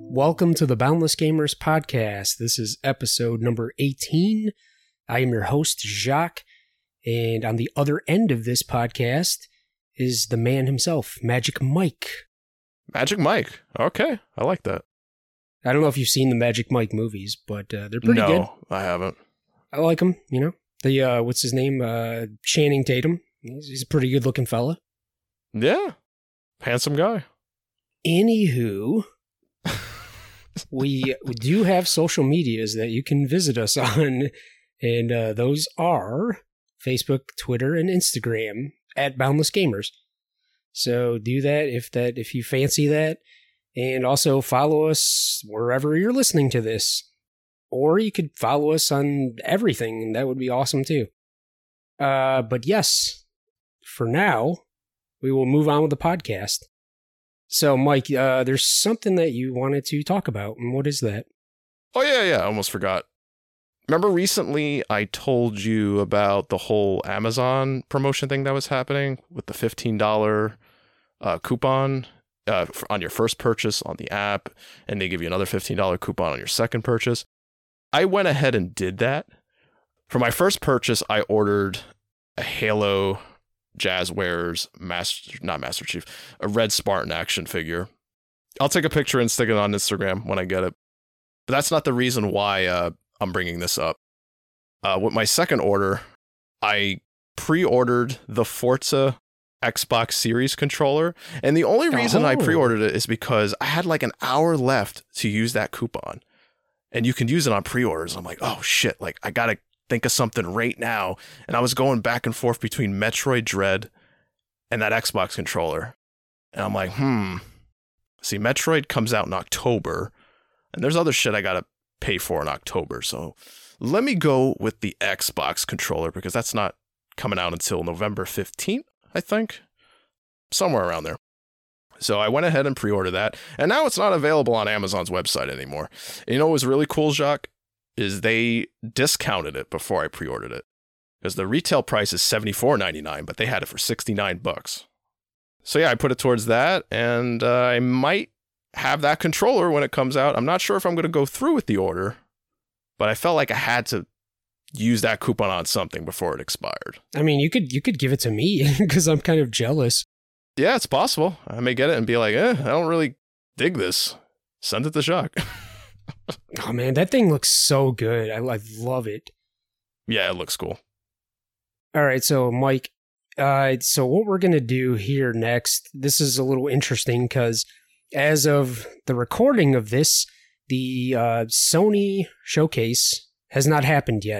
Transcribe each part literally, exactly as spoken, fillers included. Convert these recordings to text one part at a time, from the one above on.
Welcome to the Boundless Gamers podcast. This is episode number eighteen. I am your host, Jacques, and on the other end of this podcast is the man himself, Magic Mike. Magic Mike. Okay, I like that. I don't know if you've seen the Magic Mike movies, but uh, they're pretty no, good. No, I haven't. I like them, you know. The, uh, what's his name? Uh, Channing Tatum. He's, he's a pretty good looking fella. Yeah, handsome guy. Anywho... we, we do have social medias that you can visit us on, and uh, those are Facebook, Twitter, and Instagram at Boundless Gamers. So do that if that if you fancy that, and also follow us wherever you're listening to this, or you could follow us on everything, and that would be awesome too. Uh, but yes, for now, we will move on with the podcast. So, Mike, uh, there's something that you wanted to talk about, and what is that? Oh, yeah, yeah, I almost forgot. Remember recently I told you about the whole Amazon promotion thing that was happening with the fifteen dollars uh, coupon uh, on your first purchase on the app, and they give you another fifteen dollars coupon on your second purchase? I went ahead and did that. For my first purchase, I ordered a Halo Jazzwares Master, not Master Chief, a Red Spartan action figure. I'll take a picture and stick it on Instagram when I get it. But that's not the reason why uh, I'm bringing this up. Uh, with my second order, I pre-ordered the Forza Xbox Series controller. And the only reason oh. I pre-ordered it is because I had like an hour left to use that coupon. And you can use it on pre-orders. I'm like, oh shit, like I gotta think of something right now. And I was going back and forth between Metroid Dread and that Xbox controller. And I'm like, hmm. See, Metroid comes out in October, and there's other shit I gotta pay for in October. So let me go with the Xbox controller, because that's not coming out until November fifteenth, I think. Somewhere around there. So I went ahead and pre-ordered that. And now it's not available on Amazon's website anymore. And you know what was really cool, Jacques? Is they discounted it before I pre-ordered it. Because the retail price is seventy-four ninety-nine, but they had it for sixty-nine bucks. So yeah, I put it towards that, and uh, I might have that controller when it comes out. I'm not sure if I'm going to go through with the order, but I felt like I had to use that coupon on something before it expired. I mean, you could you could give it to me, because I'm kind of jealous. Yeah, it's possible. I may get it and be like, eh, I don't really dig this. Send it to Jacques. Oh man, that thing looks so good. I, I love it. Yeah, it looks cool. All right, so Mike, uh, so what we're going to do here next, this is a little interesting because as of the recording of this, the uh, Sony showcase has not happened yet.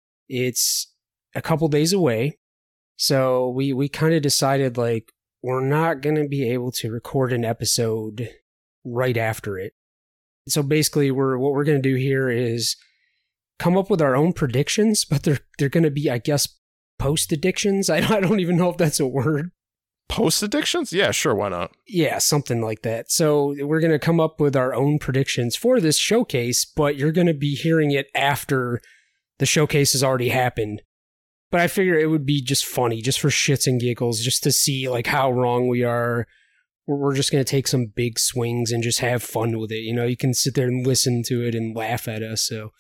It's a couple days away, so we, we kind of decided like we're not going to be able to record an episode right after it. So basically, we're what we're going to do here is come up with our own predictions, but they're they're going to be, I guess, post-addictions. I don't, I don't even know if that's a word. Post-addictions? Yeah, sure, why not? Yeah, something like that. So we're going to come up with our own predictions for this showcase, but you're going to be hearing it after the showcase has already happened. But I figure it would be just funny, just for shits and giggles, just to see like how wrong we are. We're just going to take some big swings and just have fun with it. You know, you can sit there and listen to it and laugh at us. So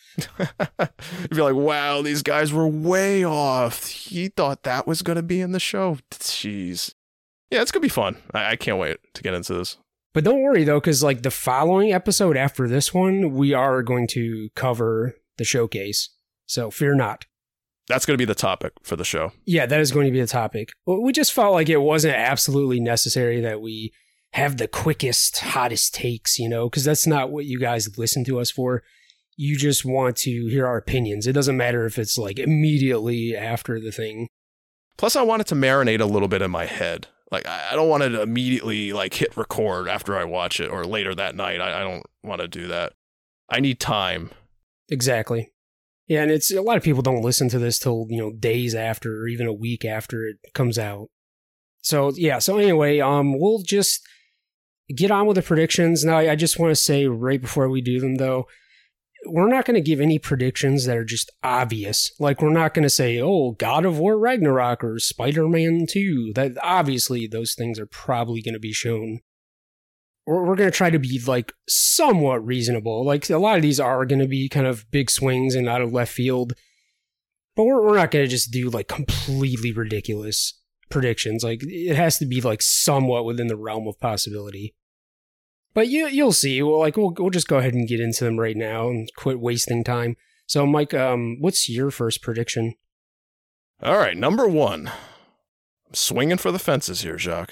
you'd be like, wow, these guys were way off. He thought that was going to be in the show. Jeez. Yeah, it's going to be fun. I-, I can't wait to get into this. But don't worry, though, because like the following episode after this one, we are going to cover the showcase. So fear not. That's going to be the topic for the show. Yeah, that is going to be the topic. We just felt like it wasn't absolutely necessary that we have the quickest, hottest takes, you know, because that's not what you guys listen to us for. You just want to hear our opinions. It doesn't matter if it's like immediately after the thing. Plus, I want it to marinate a little bit in my head. Like, I don't want to immediately like hit record after I watch it or later that night. I, I don't want to do that. I need time. Exactly. Yeah, and it's a lot of people don't listen to this till, you know, days after or even a week after it comes out. So, yeah, so anyway, um, we'll just get on with the predictions. Now, I just want to say right before we do them, though, we're not going to give any predictions that are just obvious. Like, we're not going to say, oh, God of War Ragnarok or Spider-Man two. That obviously, those things are probably going to be shown. we're, we're going to try to be like somewhat reasonable. Like a lot of these are going to be kind of big swings and out of left field, but we're we're not going to just do like completely ridiculous predictions. Like it has to be like somewhat within the realm of possibility. But you you'll see. We'll like we'll we'll just go ahead and get into them right now and quit wasting time. So Mike, um, what's your first prediction? All right, number one. I'm swinging for the fences here, Jacques.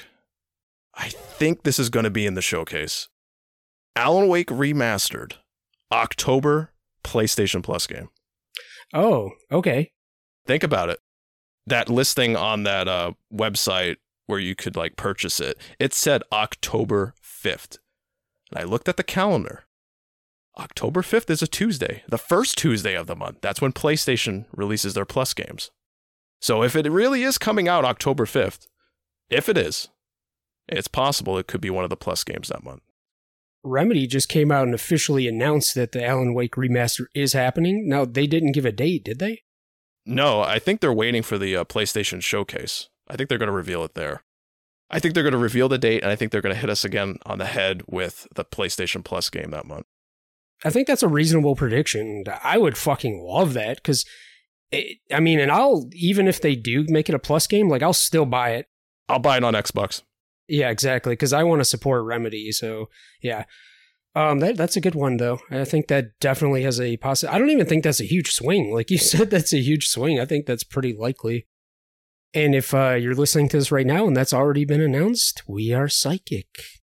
I think this is going to be in the showcase. Alan Wake Remastered, October PlayStation Plus game. Oh, okay. Think about it. That listing on that uh, website where you could like purchase it, it said October fifth. And I looked at the calendar. October fifth is a Tuesday, the first Tuesday of the month. That's when PlayStation releases their Plus games. So if it really is coming out October fifth, if it is, it's possible it could be one of the Plus games that month. Remedy just came out and officially announced that the Alan Wake remaster is happening. Now, they didn't give a date, did they? No, I think they're waiting for the uh, PlayStation showcase. I think they're going to reveal it there. I think they're going to reveal the date, and I think they're going to hit us again on the head with the PlayStation Plus game that month. I think that's a reasonable prediction. I would fucking love that, because, I mean, and I'll, even if they do make it a Plus game, like, I'll still buy it. I'll buy it on Xbox. Yeah, exactly, because I want to support Remedy, so, yeah. Um, that that's a good one, though. I think that definitely has a possibility. I don't even think that's a huge swing. Like you said, that's a huge swing. I think that's pretty likely. And if uh, you're listening to this right now and that's already been announced, we are psychic.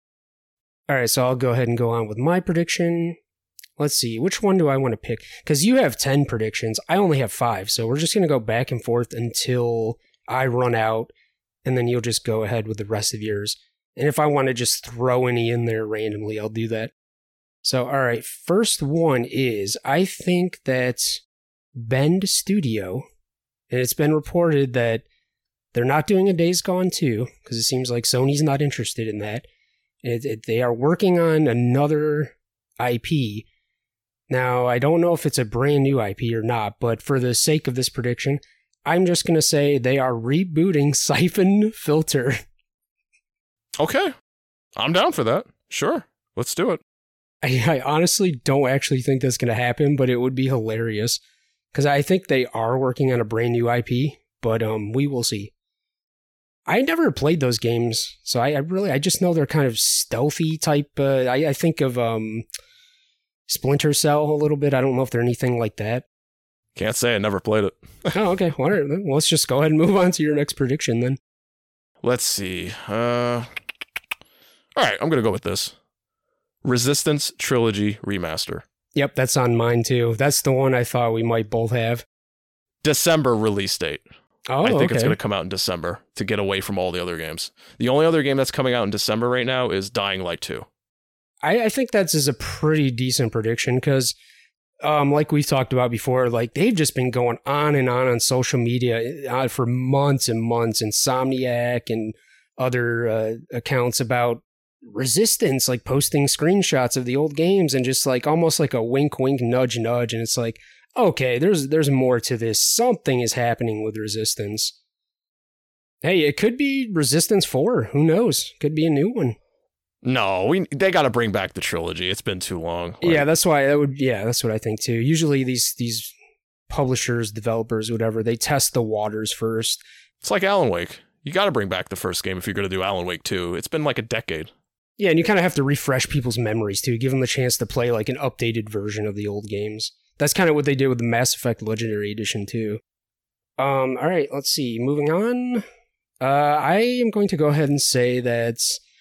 All right, so I'll go ahead and go on with my prediction. Let's see, which one do I want to pick? Because you have ten predictions. I only have five, so we're just going to go back and forth until I run out, and then you'll just go ahead with the rest of yours. And if I want to just throw any in there randomly, I'll do that. So, all right, first one is, I think that Bend Studio, and it's been reported that they're not doing a Days Gone two, because it seems like Sony's not interested in that. It, it, they are working on another I P. Now, I don't know if it's a brand new I P or not, but for the sake of this prediction, I'm just going to say they are rebooting Siphon Filter. Okay. I'm down for that. Sure. Let's do it. I, I honestly don't actually think that's going to happen, but it would be hilarious. Because I think they are working on a brand new I P, but um, we will see. I never played those games, so I, I really, I just know they're kind of stealthy type. Uh, I, I think of um, Splinter Cell a little bit. I don't know if they're anything like that. Can't say I never played it. Oh, okay. Well, all right, well, let's just go ahead and move on to your next prediction then. Let's see. Uh, all right, I'm going to go with this. Resistance Trilogy Remaster. Yep, that's on mine too. That's the one I thought we might both have. December release date. Oh, I think okay. it's going to come out in December to get away from all the other games. The only other game that's coming out in December right now is Dying Light two. I, I think that's is a pretty decent prediction because, um, like we've talked about before, like they've just been going on and on on social media uh, for months and months. Insomniac and other uh, accounts about Resistance, like posting screenshots of the old games and just like almost like a wink, wink, nudge, nudge. And it's like, okay, there's there's more to this. Something is happening with Resistance. Hey, it could be Resistance four. Who knows? Could be a new one. No, we they got to bring back the trilogy. It's been too long. Like, yeah, that's why that would. Yeah, that's what I think too. Usually these these publishers, developers, whatever, they test the waters first. It's like Alan Wake. You got to bring back the first game if you're going to do Alan Wake two. It's been like a decade. Yeah, and you kind of have to refresh people's memories too, give them the chance to play like an updated version of the old games. That's kind of what they did with the Mass Effect Legendary Edition too. Um, all right, let's see. Moving on. Uh, I am going to go ahead and say that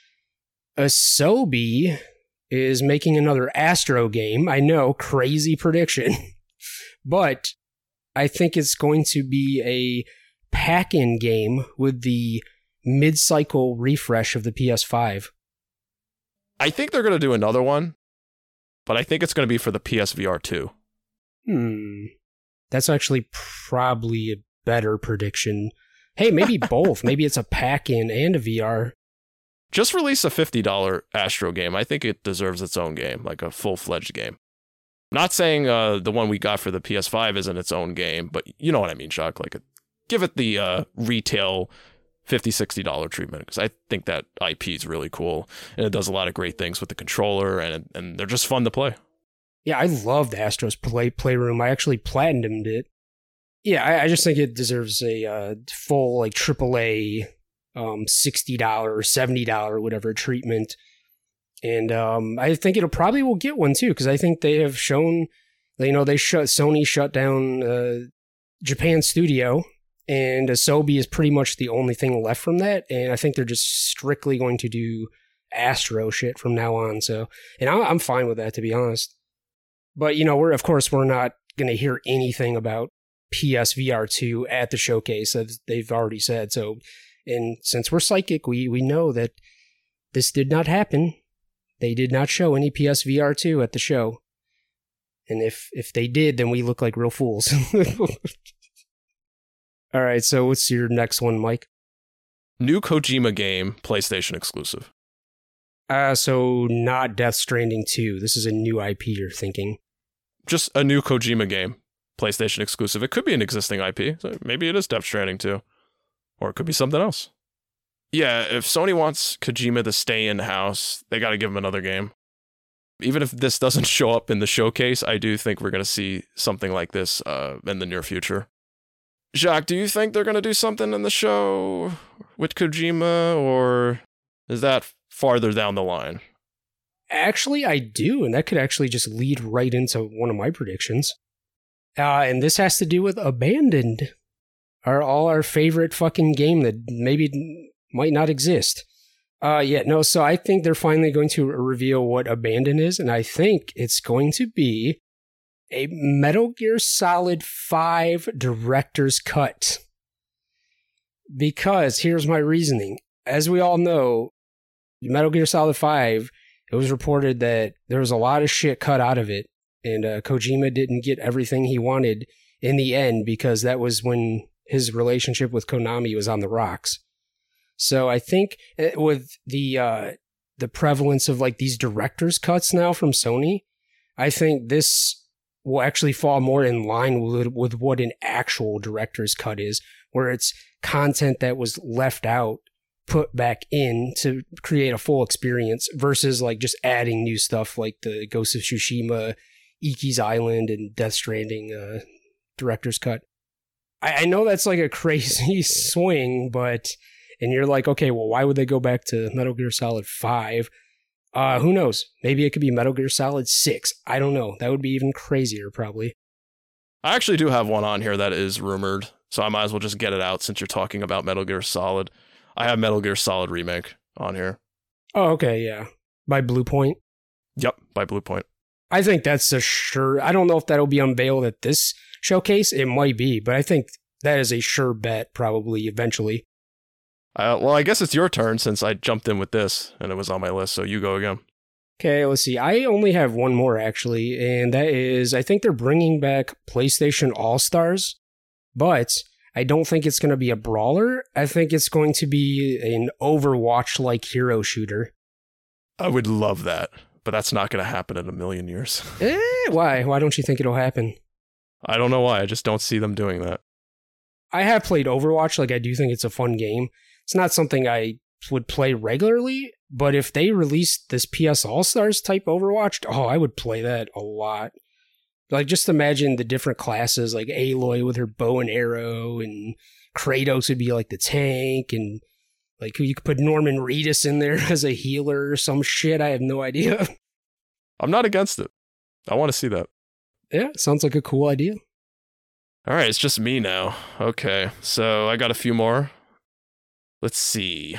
Asobi is making another Astro game. I know, crazy prediction. But I think it's going to be a pack-in game with the mid-cycle refresh of the P S five. I think they're going to do another one, but I think it's going to be for the P S V R two. Hmm. That's actually probably a better prediction. Hey, maybe both. Maybe it's a pack-in and a V R. Just release a fifty dollars Astro game. I think it deserves its own game, like a full-fledged game. Not saying uh, the one we got for the P S five isn't its own game, but you know what I mean, Chuck. Like, a, give it the uh, retail fifty dollars, sixty dollars treatment, because I think that I P is really cool, and it does a lot of great things with the controller, and and they're just fun to play. Yeah, I love the Astros play Playroom. I actually platinumed it. Yeah, I, I just think it deserves a uh, full like triple A um, sixty dollars or seventy dollars whatever treatment. And um, I think it'll probably will get one too, because I think they have shown, you know, they shut Sony shut down uh, Japan Studio, and Asobi is pretty much the only thing left from that. And I think they're just strictly going to do Astro shit from now on. So, and I, I'm fine with that, to be honest. But you know, we're of course we're not going to hear anything about P S V R two at the showcase, as they've already said. So, and since we're psychic, we we know that this did not happen. They did not show any P S V R two at the show. And if if they did, then we look like real fools. All right, so what's your next one, Mike? New Kojima game, PlayStation exclusive. Uh, so not Death Stranding two. This is a new I P you're thinking. Just a new Kojima game, PlayStation exclusive. It could be an existing I P. So maybe it is Death Stranding two. Or it could be something else. Yeah, if Sony wants Kojima to stay in-house, they got to give him another game. Even if this doesn't show up in the showcase, I do think we're going to see something like this uh, in the near future. Jacques, do you think they're going to do something in the show with Kojima, or is that farther down the line? Actually, I do, and that could actually just lead right into one of my predictions. Uh, and this has to do with Abandoned, our all our favorite fucking game that maybe might not exist. Uh, yeah, no, so I think they're finally going to reveal what Abandoned is, and I think it's going to be a Metal Gear Solid five Director's Cut. Because here's my reasoning. As we all know, Metal Gear Solid five, it was reported that there was a lot of shit cut out of it, and uh, Kojima didn't get everything he wanted in the end, because that was when his relationship with Konami was on the rocks. So I think with the uh, the prevalence of like these director's cuts now from Sony, I think this will actually fall more in line with, with what an actual director's cut is, where it's content that was left out, put back in to create a full experience, versus like just adding new stuff like the Ghost of Tsushima, Iki's Island, and Death Stranding uh, director's cut. I, I know that's like a crazy swing, but, and you're like, okay, well, why would they go back to Metal Gear Solid five? Uh, who knows? Maybe it could be Metal Gear Solid six. I don't know. That would be even crazier, probably. I actually do have one on here that is rumored, so I might as well just get it out since you're talking about Metal Gear Solid. I have Metal Gear Solid Remake on here. Oh, okay, yeah. By Bluepoint? Yep, by Bluepoint. I think that's a sure... I don't know if that'll be unveiled at this showcase. It might be, but I think that is a sure bet, probably, eventually. Uh, well, I guess it's your turn since I jumped in with this and it was on my list, so you go again. Okay, let's see. I only have one more, actually, and that is, I think they're bringing back PlayStation All-Stars, but I don't think it's going to be a brawler. I think it's going to be an Overwatch-like hero shooter. I would love that, but that's not going to happen in a million years. eh, why? Why don't you think it'll happen? I don't know why. I just don't see them doing that. I have played Overwatch. Like, I do think it's a fun game. It's not something I would play regularly, but if they released this P S All-Stars type Overwatch, oh, I would play that a lot. Like, just imagine the different classes, like Aloy with her bow and arrow, and Kratos would be like the tank, and like you could put Norman Reedus in there as a healer or some shit. I have no idea. I'm not against it. I want to see that. Yeah, sounds like a cool idea. All right, it's just me now. Okay, so I got a few more. Let's see.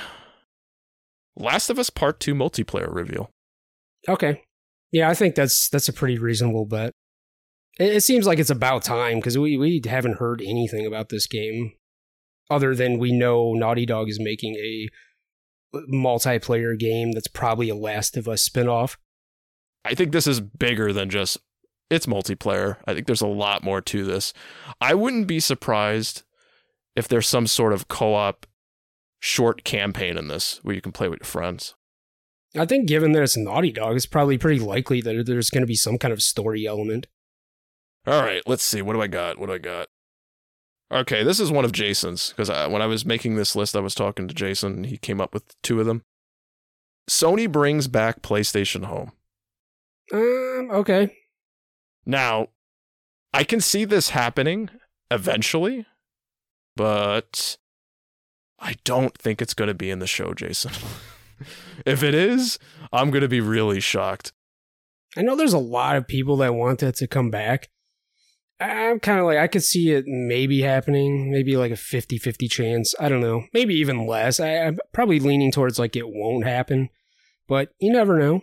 Last of Us Part two multiplayer reveal. Okay. Yeah, I think that's that's a pretty reasonable bet. It, it seems like it's about time, because we, we haven't heard anything about this game, other than we know Naughty Dog is making a multiplayer game that's probably a Last of Us spinoff. I think this is bigger than just, it's multiplayer. I think there's a lot more to this. I wouldn't be surprised if there's some sort of co-op short campaign in this where you can play with your friends. I think given that it's Naughty Dog, it's probably pretty likely that there's going to be some kind of story element. All right, let's see. What do I got? What do I got? Okay, this is one of Jason's, because when I was making this list, I was talking to Jason, and he came up with two of them. Sony brings back PlayStation Home. Um, okay. Now, I can see this happening eventually, but I don't think it's going to be in the show, Jason. If it is, I'm going to be really shocked. I know there's a lot of people that want that to come back. I'm kind of like, I could see it maybe happening, maybe like a fifty-fifty chance. I don't know. Maybe even less. I, I'm probably leaning towards like it won't happen, but you never know.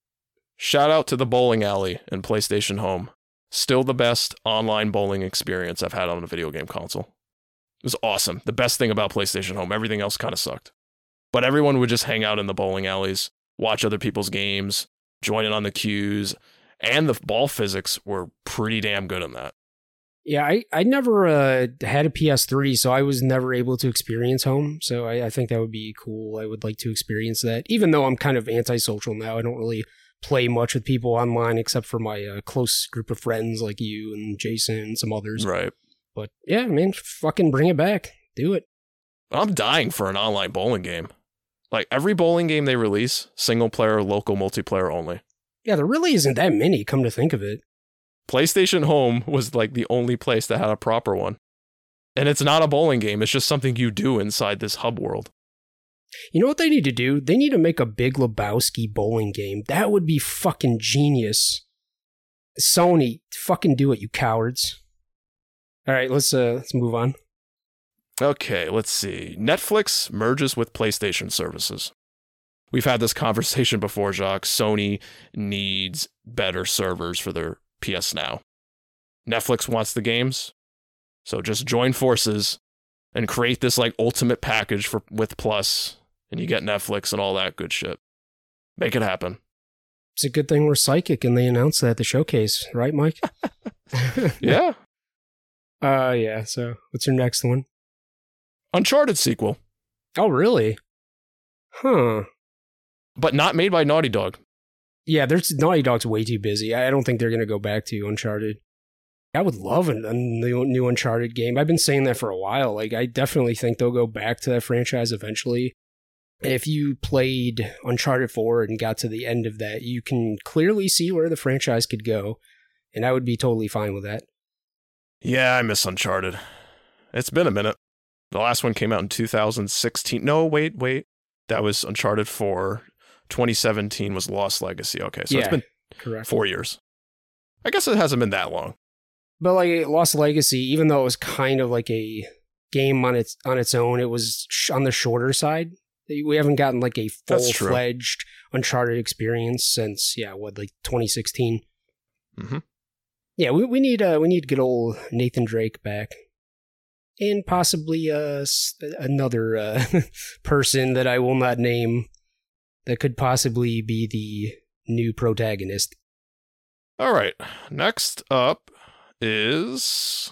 Shout out to the bowling alley and PlayStation Home. Still the best online bowling experience I've had on a video game console. It was awesome. The best thing about PlayStation Home. Everything else kind of sucked. But everyone would just hang out in the bowling alleys, watch other people's games, join in on the queues, and the ball physics were pretty damn good on that. Yeah, I, I never uh, had a P S three, so I was never able to experience Home. So I, I think that would be cool. I would like to experience that. Even though I'm kind of antisocial now, I don't really play much with people online except for my uh, close group of friends like you and Jason and some others. Right. But yeah, man, fucking bring it back. Do it. I'm dying for an online bowling game. Like every bowling game they release, single player, local multiplayer only. Yeah, there really isn't that many, come to think of it. PlayStation Home was like the only place that had a proper one. And it's not a bowling game, it's just something you do inside this hub world. You know what they need to do? They need to make a Big Lebowski bowling game. That would be fucking genius. Sony, fucking do it, you cowards. All right, let's uh, let's move on. Okay, let's see. Netflix merges with PlayStation services. We've had this conversation before, Jacques. Sony needs better servers for their P S Now. Netflix wants the games, so just join forces and create this like ultimate package for with Plus, and you get Netflix and all that good shit. Make it happen. It's a good thing we're psychic and they announced that at the showcase, right, Mike? Yeah. Uh, yeah, so what's your next one? Uncharted sequel. Oh, really? Huh. But not made by Naughty Dog. Yeah, there's Naughty Dog's way too busy. I don't think they're going to go back to Uncharted. I would love a, a new, new Uncharted game. I've been saying that for a while. Like, I definitely think they'll go back to that franchise eventually. If you played Uncharted four and got to the end of that, you can clearly see where the franchise could go, and I would be totally fine with that. Yeah, I miss Uncharted. It's been a minute. The last one came out in two thousand sixteen. No, wait, wait. That was Uncharted four. twenty seventeen was Lost Legacy. Okay, so yeah, it's been correct. four years. I guess it hasn't been that long. But like Lost Legacy, even though it was kind of like a game on its on its own, it was sh- on the shorter side. We haven't gotten like a full-fledged Uncharted experience since, yeah, what, like twenty sixteen? Mm-hmm. Yeah, we we need uh, we need good old Nathan Drake back. And possibly uh, another uh, person that I will not name that could possibly be the new protagonist. All right. Next up is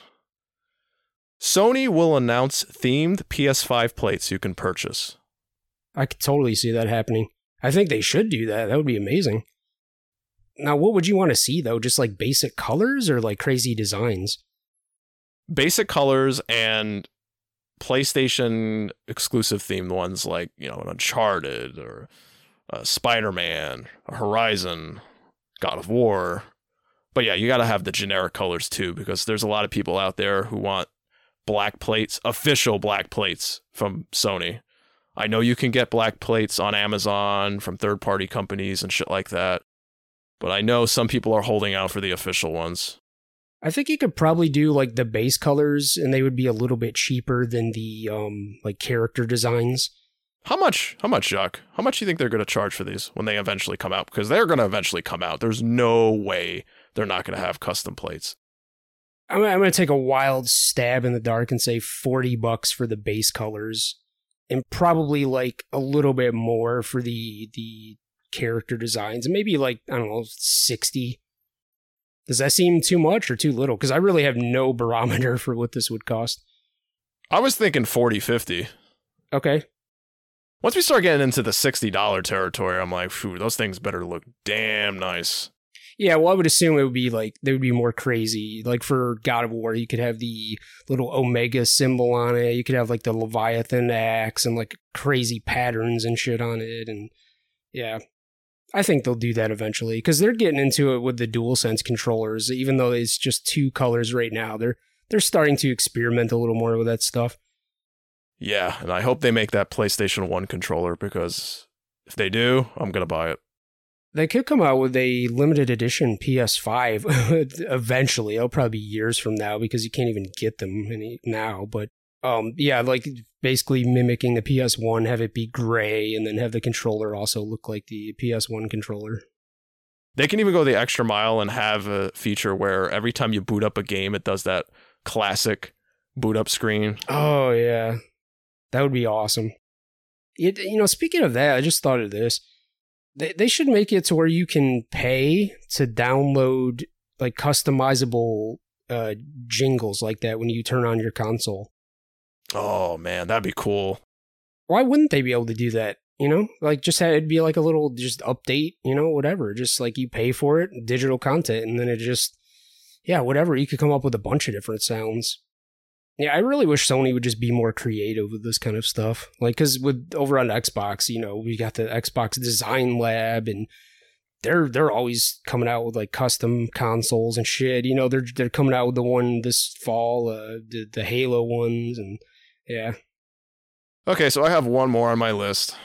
Sony will announce themed P S five plates you can purchase. I could totally see that happening. I think they should do that. That would be amazing. Now, what would you want to see, though? Just like basic colors or like crazy designs? Basic colors and PlayStation exclusive themed ones like, you know, an Uncharted or a Spider-Man, a Horizon, God of War. But yeah, you got to have the generic colors too, because there's a lot of people out there who want black plates, official black plates from Sony. I know you can get black plates on Amazon from third-party companies and shit like that, but I know some people are holding out for the official ones. I think you could probably do like the base colors, and they would be a little bit cheaper than the um like character designs. How much? How much, Jacques? How much do you think they're going to charge for these when they eventually come out? Because they're going to eventually come out. There's no way they're not going to have custom plates. I'm, I'm going to take a wild stab in the dark and say forty bucks for the base colors, and probably like a little bit more for the the character designs, and maybe like, I don't know, sixty. Does that seem too much or too little? Because I really have no barometer for what this would cost. I was thinking forty, fifty. Okay. Once we start getting into the sixty dollars territory, I'm like, phew, those things better look damn nice. Yeah, well, I would assume it would be like, they would be more crazy. Like for God of War, you could have the little Omega symbol on it. You could have like the Leviathan axe and like crazy patterns and shit on it. And yeah, I think they'll do that eventually because they're getting into it with the DualSense controllers. Even though it's just two colors right now, they're they're starting to experiment a little more with that stuff. Yeah, and I hope they make that PlayStation one controller because if they do, I'm going to buy it. They could come out with a limited edition P S five eventually. It'll probably be years from now because you can't even get them any now. But um, yeah, like basically mimicking the P S one, have it be gray, and then have the controller also look like the P S one controller. They can even go the extra mile and have a feature where every time you boot up a game, it does that classic boot up screen. Oh, yeah. That would be awesome. It, you know, speaking of that, I just thought of this. They they should make it to where you can pay to download like customizable uh, jingles like that when you turn on your console. Oh man, that'd be cool. Why wouldn't they be able to do that? You know, like just have it be like a little just update, you know, whatever. Just like you pay for it, digital content, and then it just, yeah, whatever. You could come up with a bunch of different sounds. Yeah, I really wish Sony would just be more creative with this kind of stuff. Like, because with over on Xbox, you know, we got the Xbox Design Lab, and they're they're always coming out with like custom consoles and shit. You know, they're they're coming out with the one this fall, uh, the the Halo ones, and yeah. Okay, so I have one more on my list.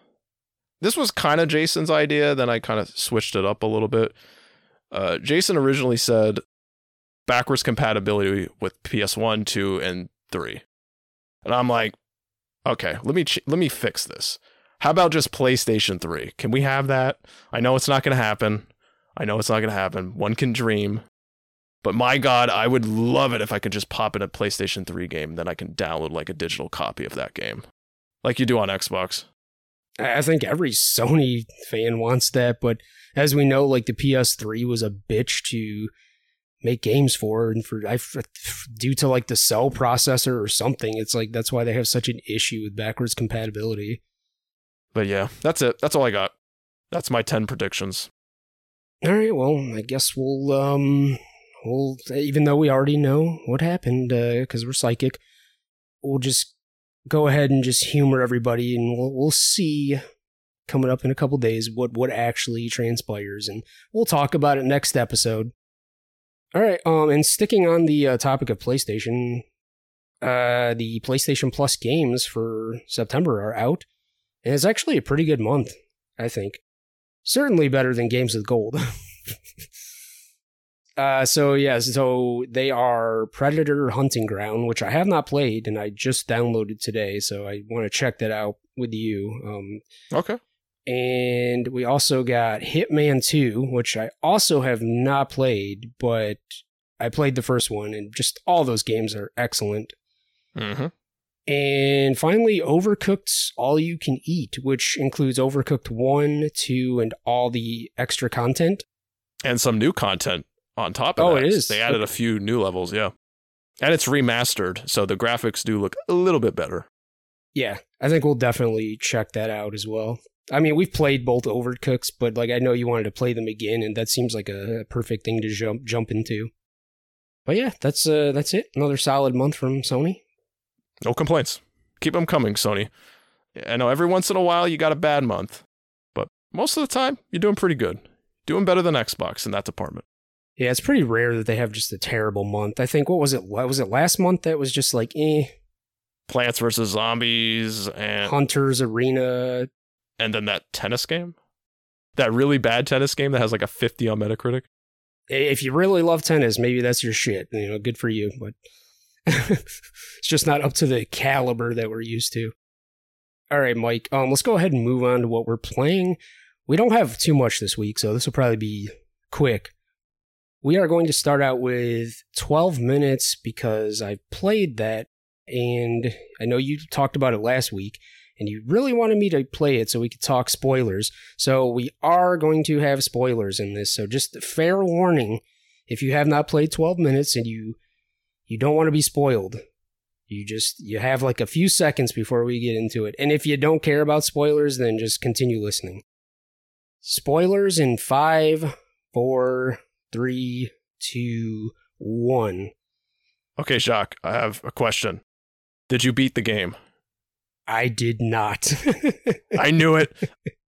This was kind of Jason's idea, then I kind of switched it up a little bit. Uh, Jason originally said backwards compatibility with P S one, two, and three. And I'm like, okay, let me ch- let me fix this. How about just PlayStation three? Can we have that? I know it's not going to happen. I know it's not going to happen. One can dream. But my God, I would love it if I could just pop in a PlayStation three game, then I can download like a digital copy of that game. Like you do on Xbox. I think every Sony fan wants that, but as we know, like the P S three was a bitch to make games for, and for I, due to like the cell processor or something. It's like that's why they have such an issue with backwards compatibility. But yeah, that's it. That's all I got. That's my ten predictions. All right, well, I guess we'll um we'll even though we already know what happened because uh, we're psychic, we'll just go ahead and just humor everybody, and we'll we'll see coming up in a couple days what what actually transpires, and we'll talk about it next episode. All right, um, and sticking on the uh, topic of PlayStation, uh, the PlayStation Plus games for September are out, and it's actually a pretty good month, I think. Certainly better than Games with Gold. uh, so, yeah, so they are Predator Hunting Ground, which I have not played, and I just downloaded today, so I want to check that out with you. Um, okay. And we also got Hitman two, which I also have not played, but I played the first one, and just all those games are excellent. Mm-hmm. And finally, Overcooked All You Can Eat, which includes Overcooked one, two, and all the extra content. And some new content on top of oh, that. Oh, it is? They added a few new levels, yeah. And it's remastered, so the graphics do look a little bit better. Yeah, I think we'll definitely check that out as well. I mean, we've played both Overcooked, but like I know you wanted to play them again, and that seems like a perfect thing to jump jump into. But yeah, that's uh, that's it. Another solid month from Sony. No complaints. Keep them coming, Sony. I know every once in a while you got a bad month, but most of the time you're doing pretty good. Doing better than Xbox in that department. Yeah, it's pretty rare that they have just a terrible month. I think, what was it? What was it last month that was just like, eh? Plants versus Zombies and Hunter's Arena. And then that tennis game? That really bad tennis game that has like a fifty on Metacritic? If you really love tennis, maybe that's your shit. You know, good for you, but it's just not up to the caliber that we're used to. All right, Mike, um, let's go ahead and move on to what we're playing. We don't have too much this week, so this will probably be quick. We are going to start out with twelve minutes because I played that, and I know you talked about it last week, and you really wanted me to play it so we could talk spoilers. So we are going to have spoilers in this. So just a fair warning, if you have not played twelve minutes and you you don't want to be spoiled, you just you have like a few seconds before we get into it. And if you don't care about spoilers, then just continue listening. Spoilers in five, four, three, two, one. Okay, Jacques, I have a question. Did you beat the game? I did not. I knew it.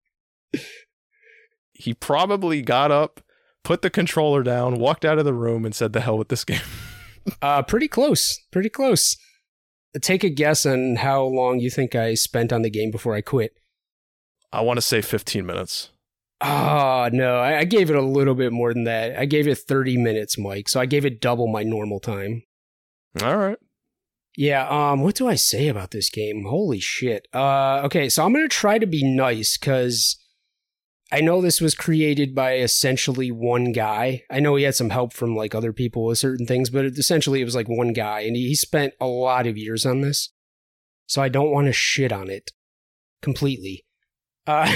He probably got up, put the controller down, walked out of the room, and said, "The hell with this game." uh, pretty close. Pretty close. Take a guess on how long you think I spent on the game before I quit. I want to say fifteen minutes. Oh, no. I, I gave it a little bit more than that. I gave it thirty minutes, Mike. So I gave it double my normal time. All right. Yeah, um, what do I say about this game? Holy shit. Uh, okay, so I'm going to try to be nice because I know this was created by essentially one guy. I know he had some help from like other people with certain things, but it, essentially it was like one guy, and he, he spent a lot of years on this. So I don't want to shit on it completely. Uh,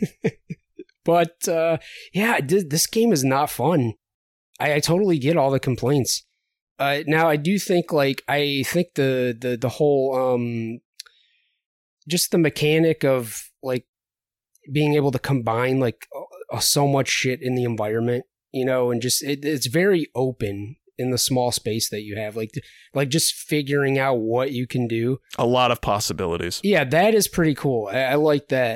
but uh, yeah, this game is not fun. I, I totally get all the complaints. Uh, now I do think like I think the the the whole um just the mechanic of like being able to combine like uh, so much shit in the environment, you know, and just it, it's very open in the small space that you have, like like just figuring out what you can do. A lot of possibilities. Yeah, that is pretty cool. I, I like that.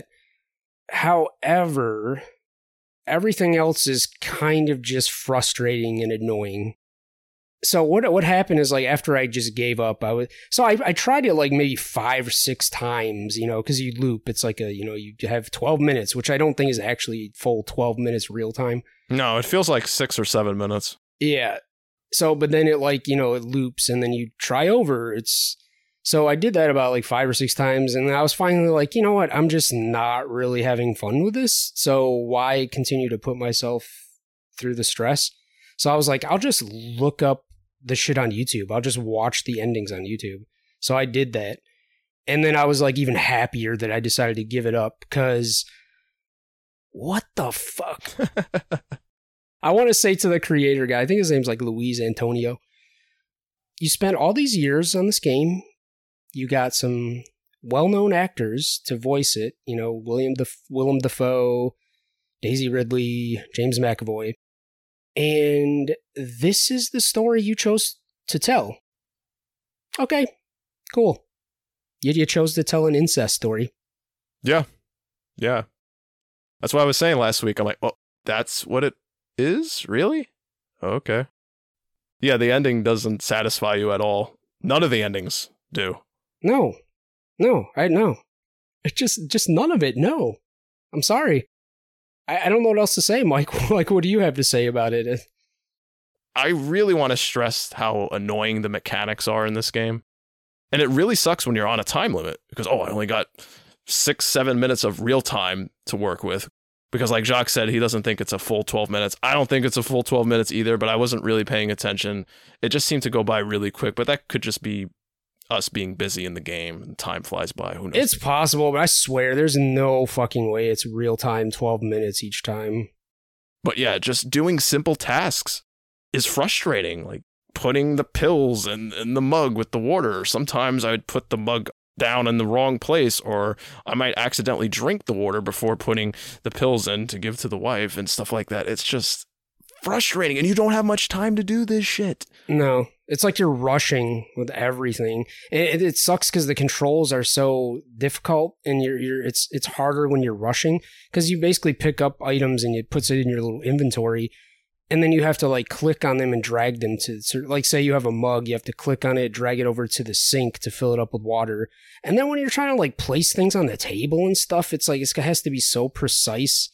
However, everything else is kind of just frustrating and annoying. So what what happened is like after I just gave up, I was so I, I tried it like maybe five or six times, you know, because you loop. It's like a you know you have twelve minutes, which I don't think is actually full twelve minutes real time. No, it feels like six or seven minutes. Yeah. So, but then it like you know it loops, and then you try over. It's so I did that about like five or six times, and I was finally like, you know what, I'm just not really having fun with this. So why continue to put myself through the stress? So I was like, I'll just look up the shit on YouTube. I'll just watch the endings on YouTube. So I did that. And then I was like even happier that I decided to give it up because what the fuck? I want to say to the creator guy, I think his name's like Luis Antonio. You spent all these years on this game. You got some well-known actors to voice it. You know, William Def- Willem Dafoe, Daisy Ridley, James McAvoy. And this is the story you chose to tell. Okay, cool. You, you chose to tell an incest story. Yeah. Yeah. That's what I was saying last week. I'm like, well, that's what it is? Really? Okay. Yeah, the ending doesn't satisfy you at all. None of the endings do. No. No, I know. It's just, just none of it. No. I'm sorry. I don't know what else to say, Mike. Like, what do you have to say about it? I really want to stress how annoying the mechanics are in this game. And it really sucks when you're on a time limit because, oh, I only got six, seven minutes of real time to work with. Because like Jacques said, he doesn't think it's a full twelve minutes. I don't think it's a full twelve minutes either, but I wasn't really paying attention. It just seemed to go by really quick, but that could just be us being busy in the game and time flies by. Who knows? It's possible, but I swear there's no fucking way it's real time twelve minutes each time. But yeah, just doing simple tasks is frustrating. Like putting the pills in, in the mug with the water. Sometimes I would put the mug down in the wrong place, or I might accidentally drink the water before putting the pills in to give to the wife and stuff like that. It's just frustrating, and you don't have much time to do this shit. No. It's like you're rushing with everything. It, it sucks because the controls are so difficult, and you're you're it's it's harder when you're rushing because you basically pick up items and it puts it in your little inventory, and then you have to like click on them and drag them to, to like say you have a mug, you have to click on it, drag it over to the sink to fill it up with water, and then when you're trying to like place things on the table and stuff, it's like it has to be so precise.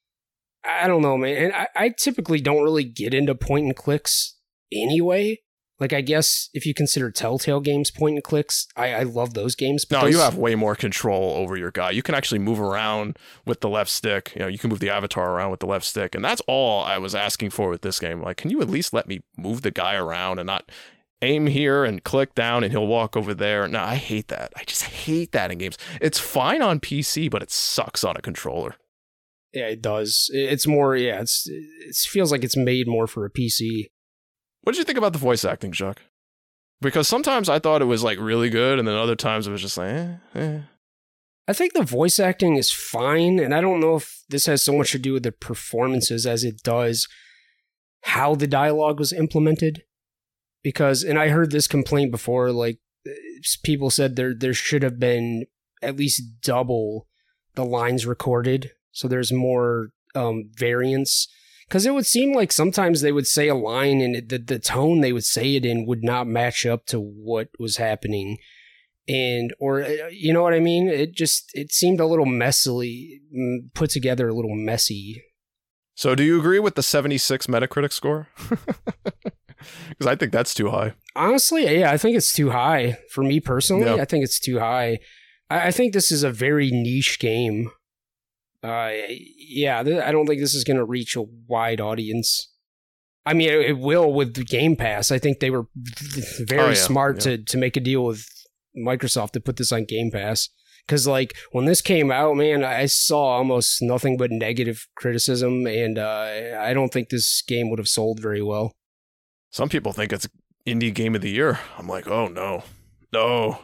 I don't know, man. And I, I typically don't really get into point and clicks anyway. Like, I guess if you consider Telltale games point and clicks, I, I love those games. But no, those... you have way more control over your guy. You can actually move around with the left stick. You know, you can move the avatar around with the left stick. And that's all I was asking for with this game. Like, can you at least let me move the guy around and not aim here and click down and he'll walk over there? No, I hate that. I just hate that in games. It's fine on P C, but it sucks on a controller. Yeah, it does. It's more, yeah, it's it feels like it's made more for a P C. What did you think about the voice acting, Jacques? Because sometimes I thought it was like really good, and then other times it was just like, eh, eh. I think the voice acting is fine, and I don't know if this has so much to do with the performances as it does. how the dialogue was implemented. Because, and I heard this complaint before, like, people said there there should have been at least double the lines recorded, so there's more um, variance. Because it would seem like sometimes they would say a line and it, the, the tone they would say it in would not match up to what was happening. And, or, you know what I mean? It just, it seemed a little messily put together, a little messy. So do you agree with the seventy-six Metacritic score? Because I think that's too high. Honestly, yeah, I think it's too high. For me personally, yeah. I think it's too high. I, I think this is a very niche game. Uh, yeah, th- I don't think this is going to reach a wide audience. I mean, it, it will with the Game Pass. I think they were very oh, yeah, smart yeah. to to make a deal with Microsoft to put this on Game Pass. Because, like, when this came out, man, I saw almost nothing but negative criticism, and uh, I don't think this game would have sold very well. Some people think it's indie game of the year. I'm like, oh, no. No.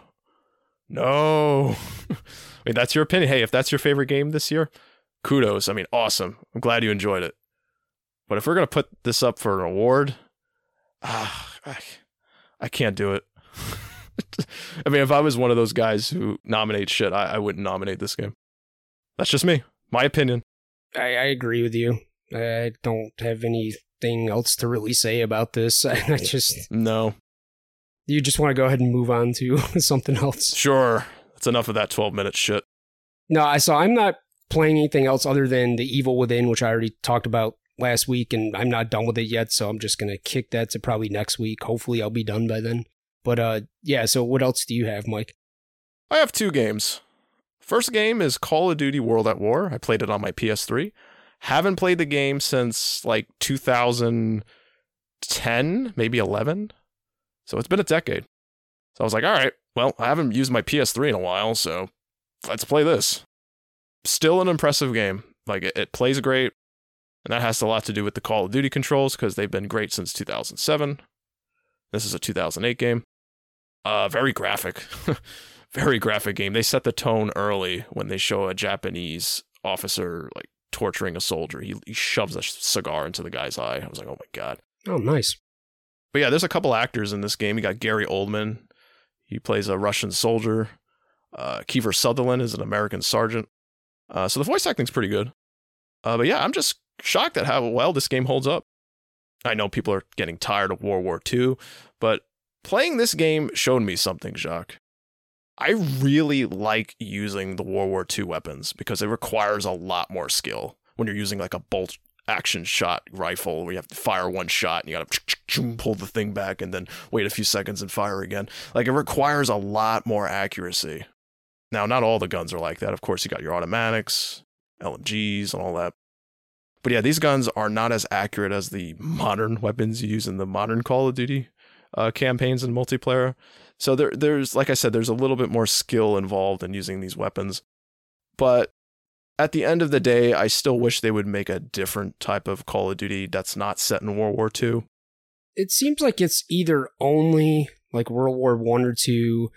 No. I mean, that's your opinion. Hey, if that's your favorite game this year, kudos. I mean, awesome. I'm glad you enjoyed it. But if we're going to put this up for an award, ah, I, I can't do it. I mean, if I was one of those guys who nominate shit, I, I wouldn't nominate this game. That's just me. My opinion. I, I agree with you. I don't have anything else to really say about this. I just... No. You just want to go ahead and move on to something else. Sure. That's enough of that twelve-minute shit. No, I so I'm not playing anything else other than The Evil Within, which I already talked about last week, and I'm not done with it yet, so I'm just going to kick that to probably next week. Hopefully I'll be done by then. But uh, yeah, so what else do you have, Mike? I have two games. First game is Call of Duty World at War. I played it on my P S three. Haven't played the game since like two thousand ten, maybe eleven. So it's been a decade. So I was like, all right, well, I haven't used my P S three in a while, so let's play this. Still an impressive game. Like, it, it plays great, and that has a lot to do with the Call of Duty controls, because they've been great since two thousand seven. This is a two thousand eight game. Uh, very graphic. Very graphic game. They set the tone early when they show a Japanese officer, like, torturing a soldier. He, he shoves a cigar into the guy's eye. I was like, oh my god. Oh, nice. But yeah, there's a couple actors in this game. You got Gary Oldman. He plays a Russian soldier. Uh, Kiefer Sutherland is an American sergeant. Uh, so the voice acting's pretty good. Uh, but yeah, I'm just shocked at how well this game holds up. I know people are getting tired of World War Two, but playing this game showed me something, Jacques. I really like using the World War Two weapons because it requires a lot more skill when you're using like a bolt action shot rifle where you have to fire one shot and you gotta pull the thing back and then wait a few seconds and fire again. Like, it requires a lot more accuracy. Now, not all the guns are like that. Of course, you got your automatics, L M Gs, and all that. But yeah, these guns are not as accurate as the modern weapons you use in the modern Call of Duty uh, campaigns and multiplayer. So there, there's, like I said, there's a little bit more skill involved in using these weapons. But at the end of the day, I still wish they would make a different type of Call of Duty that's not set in World War Two. It seems like it's either only like World War One or Two,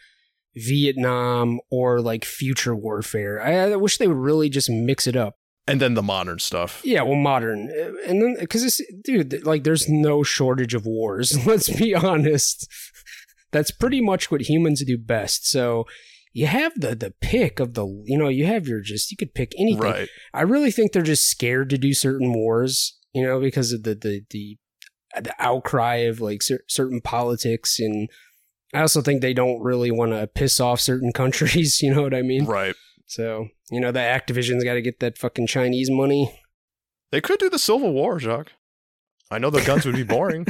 Vietnam, or like future warfare. I, I wish they would really just mix it up. And then the modern stuff. Yeah, well, modern. And then, because it's, dude, like, there's no shortage of wars. Let's be honest. That's pretty much what humans do best. So you have the the pick of the, you know, you have your just, you could pick anything. Right. I really think they're just scared to do certain wars, you know, because of the, the, the, the outcry of like cer- certain politics. And I also think they don't really want to piss off certain countries. You know what I mean? Right. So, you know, the Activision's got to get that fucking Chinese money. They could do the Civil War, Jacques. I know the guns would be boring.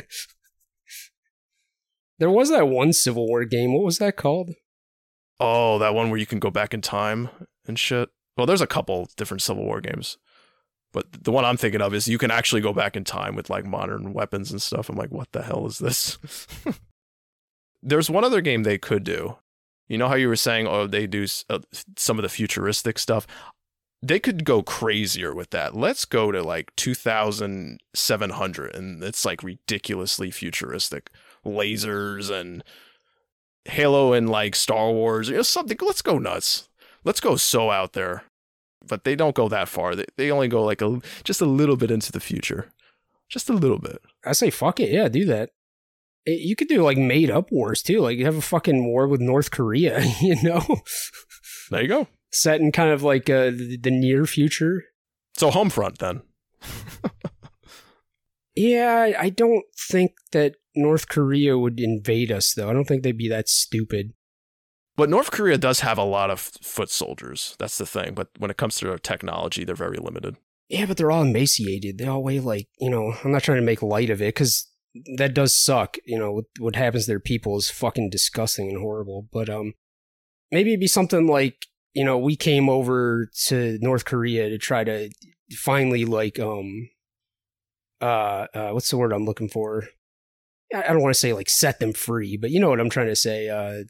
There was that one Civil War game. What was that called? Oh, that one where you can go back in time and shit. Well, there's a couple different Civil War games. But the one I'm thinking of is you can actually go back in time with like modern weapons and stuff. I'm like, what the hell is this? There's one other game they could do. You know how you were saying, oh, they do uh, some of the futuristic stuff? They could go crazier with that. Let's go to like two thousand seven hundred, and it's like ridiculously futuristic. Lasers and Halo and like Star Wars, you know, something. Let's go nuts. Let's go so out there. But they don't go that far. They, they only go like a, just a little bit into the future. Just a little bit. I say fuck it, yeah, do that. It, you could do like made up wars too, like you have a fucking war with North Korea, you know? There you go. Set in kind of like uh, the, the near future. So Homefront then. Yeah, I don't think that North Korea would invade us, though. I don't think they'd be that stupid. But North Korea does have a lot of foot soldiers. That's the thing. But when it comes to their technology, they're very limited. Yeah, but they're all emaciated. They all weigh like, you know, I'm not trying to make light of it because that does suck. You know, what happens to their people is fucking disgusting and horrible. But um, maybe it'd be something like, you know, we came over to North Korea to try to finally like, um, uh, uh what's the word I'm looking for? I don't want to say like set them free, but you know what I'm trying to say. Uh,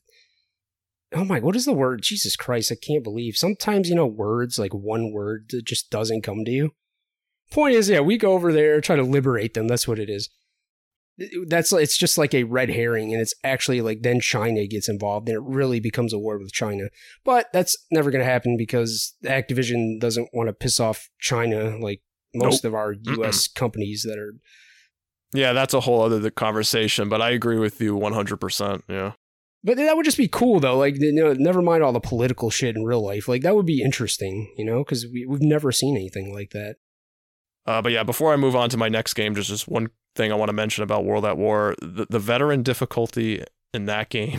oh my, what is the word? Jesus Christ, I can't believe. Sometimes, you know, words, like one word that just doesn't come to you. Point is, yeah, we go over there, try to liberate them. That's what it is. That's it's just like a red herring, and it's actually like then China gets involved, and it really becomes a war with China. But that's never going to happen because Activision doesn't want to piss off China like most nope. of our U S Mm-mm. companies that are. Yeah, that's a whole other conversation, but I agree with you one hundred percent, yeah. But that would just be cool, though. Like, you know, never mind all the political shit in real life. Like, that would be interesting, you know, because we, we've never seen anything like that. Uh, but yeah, before I move on to my next game, just, just one thing I want to mention about World at War. The, the veteran difficulty in that game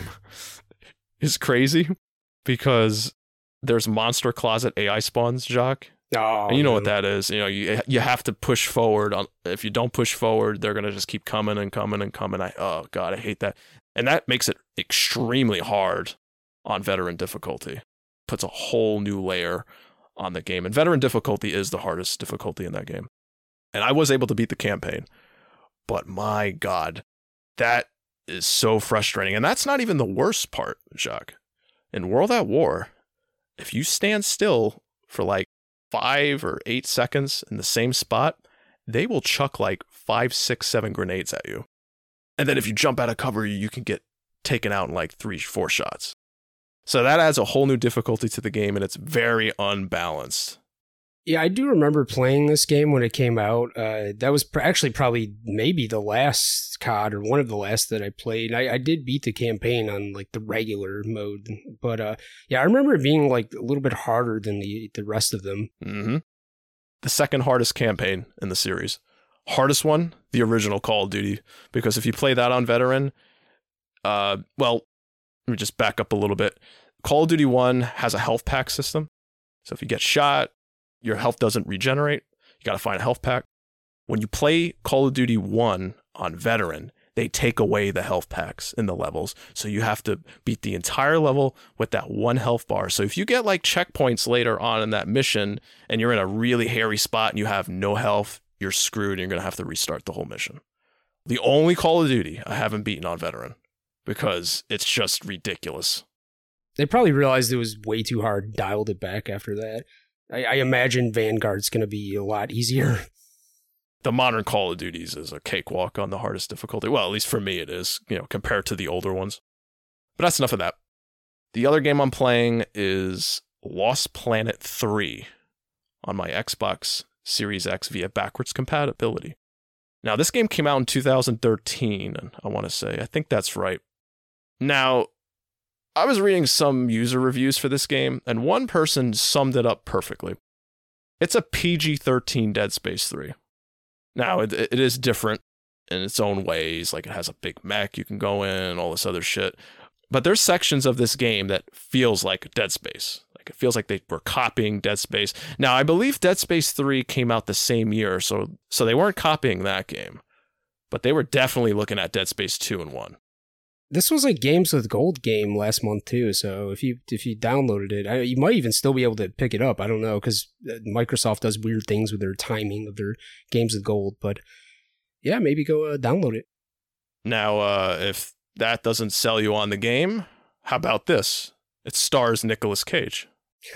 is crazy because there's monster closet A I spawns, Jacques. Oh, and you know man. what that is. You know, you you have to push forward. On, if you don't push forward, they're going to just keep coming and coming and coming. I Oh, God, I hate that. And that makes it extremely hard on veteran difficulty. Puts a whole new layer on the game. And veteran difficulty is the hardest difficulty in that game. And I was able to beat the campaign. But my God, that is so frustrating. And that's not even the worst part, Jacques. In World at War, if you stand still for like five or eight seconds in the same spot, they will chuck like five, six, seven grenades at you. And then if you jump out of cover, you can get taken out in like three, four shots. So that adds a whole new difficulty to the game, and it's very unbalanced. Yeah, I do remember playing this game when it came out. Uh, that was pr- actually probably maybe the last C O D or one of the last that I played. I, I did beat the campaign on like the regular mode, but uh, yeah, I remember it being like a little bit harder than the the rest of them. Mm-hmm. The second hardest campaign in the series. Hardest one, the original Call of Duty, because if you play that on veteran, uh, well, let me just back up a little bit. Call of Duty one has a health pack system, so if you get shot, your health doesn't regenerate. You got to find a health pack. When you play Call of Duty one on veteran, they take away the health packs in the levels. So you have to beat the entire level with that one health bar. So if you get like checkpoints later on in that mission and you're in a really hairy spot and you have no health, you're screwed and you're going to have to restart the whole mission. The only Call of Duty I haven't beaten on veteran because it's just ridiculous. They probably realized it was way too hard, dialed it back after that. I, I imagine Vanguard's going to be a lot easier. The modern Call of Duties is a cakewalk on the hardest difficulty. Well, at least for me it is, you know, compared to the older ones. But that's enough of that. The other game I'm playing is Lost Planet three on my Xbox Series X via backwards compatibility. Now, this game came out in two thousand thirteen, I want to say. I think that's right. Now, I was reading some user reviews for this game, and one person summed it up perfectly. It's a P G thirteen Dead Space three. Now, it, it is different in its own ways, like it has a big mech you can go in, all this other shit. But there's sections of this game that feels like Dead Space. Like it feels like they were copying Dead Space. Now, I believe Dead Space three came out the same year, so so they weren't copying that game. But they were definitely looking at Dead Space two and one. This was a Games with Gold game last month too, so if you if you downloaded it, I, you might even still be able to pick it up. I don't know, because Microsoft does weird things with their timing of their Games with Gold, but yeah, maybe go uh, download it. Now, uh, if that doesn't sell you on the game, how about this? It stars Nicolas Cage.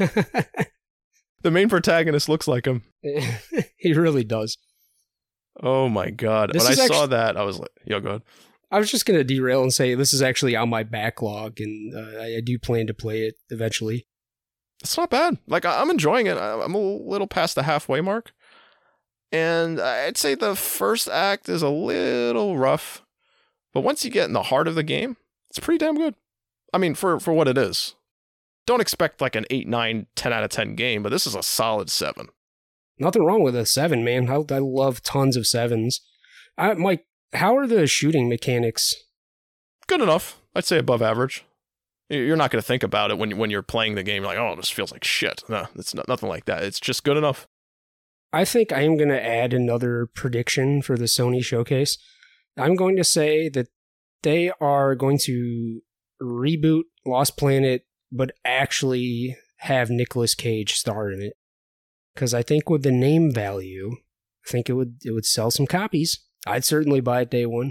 The main protagonist looks like him. He really does. Oh my God. This when I actually- saw that, I was like, yo, go ahead. I was just going to derail and say this is actually on my backlog, and uh, I do plan to play it eventually. It's not bad. Like, I'm enjoying it. I'm a little past the halfway mark. And I'd say the first act is a little rough, but once you get in the heart of the game, it's pretty damn good. I mean, for, for what it is. Don't expect like an eight, nine, ten out of ten game, but this is a solid seven. Nothing wrong with a seven, man. I, I love tons of sevens. I, Mike, how are the shooting mechanics? Good enough. I'd say above average. You're not going to think about it when when you're playing the game. You're like, oh, this feels like shit. No, it's not, nothing like that. It's just good enough. I think I am going to add another prediction for the Sony showcase. I'm going to say that they are going to reboot Lost Planet, but actually have Nicolas Cage star in it. Because I think with the name value, I think it would it would sell some copies. I'd certainly buy it day one.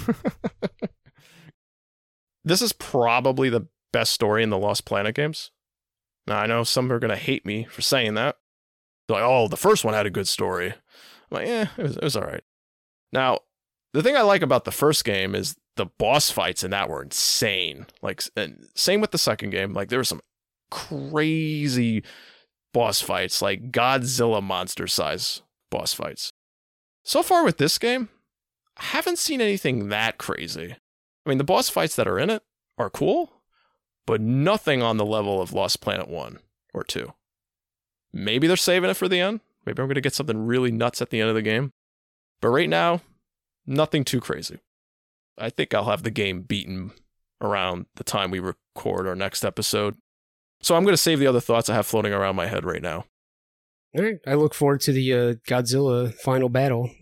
This is probably the best story in the Lost Planet games. Now, I know some are going to hate me for saying that. They're like, oh, the first one had a good story. I'm like, yeah, it was, it was all right. Now, the thing I like about the first game is the boss fights in that were insane. Like, and same with the second game. Like, there were some crazy boss fights, like Godzilla monster size boss fights. So far with this game, I haven't seen anything that crazy. I mean, the boss fights that are in it are cool, but nothing on the level of Lost Planet one or two. Maybe they're saving it for the end. Maybe I'm going to get something really nuts at the end of the game. But right now, nothing too crazy. I think I'll have the game beaten around the time we record our next episode. So I'm going to save the other thoughts I have floating around my head right now. All right. I look forward to the uh, Godzilla final battle.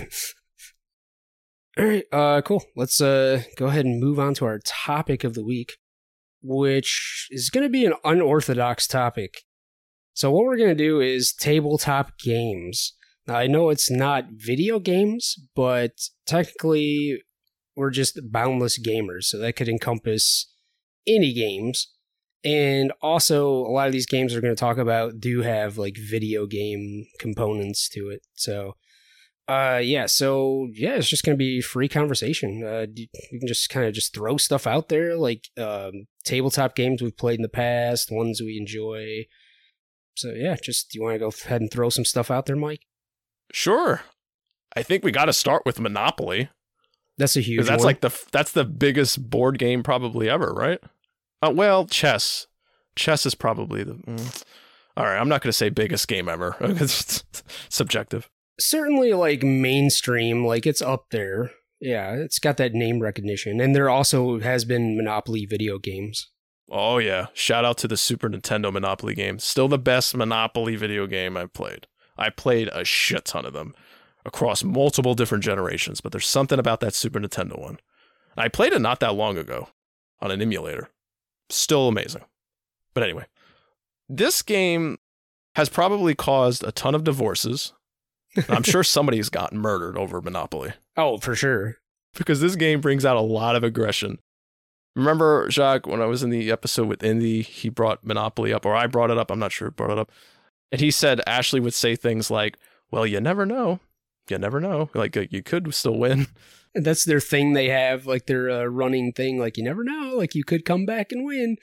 All right, uh, cool. Let's uh, go ahead and move on to our topic of the week, which is going to be an unorthodox topic. So what we're going to do is tabletop games. Now, I know it's not video games, but technically we're just boundless gamers, so that could encompass any games. And also, a lot of these games we're going to talk about do have like video game components to it. So... Uh yeah, so yeah, it's just gonna be free conversation. Uh, you can just kind of just throw stuff out there, like um, tabletop games we've played in the past, ones we enjoy. So yeah, just do you want to go ahead and throw some stuff out there, Mike? Sure. I think we got to start with Monopoly. That's a huge. That's one. like the that's the biggest board game probably ever, right? Uh, well, chess. Chess is probably the. Mm. All right, I'm not gonna say biggest game ever. It's subjective. Certainly like mainstream, like it's up there. Yeah, it's got that name recognition. And there also has been Monopoly video games. Oh yeah, shout out to the Super Nintendo Monopoly game. Still the best Monopoly video game I've played. I played a shit ton of them across multiple different generations, but there's something about that Super Nintendo one. I played it not that long ago on an emulator. Still amazing. But anyway, this game has probably caused a ton of divorces. I'm sure somebody's gotten murdered over Monopoly. Oh, for sure. Because this game brings out a lot of aggression. Remember, Jacques, when I was in the episode with Indy, he brought Monopoly up, or I brought it up, I'm not sure who brought it up. And he said Ashley would say things like, well, you never know. You never know. Like, you could still win. And that's their thing they have, like their uh, running thing, like you never know, like you could come back and win.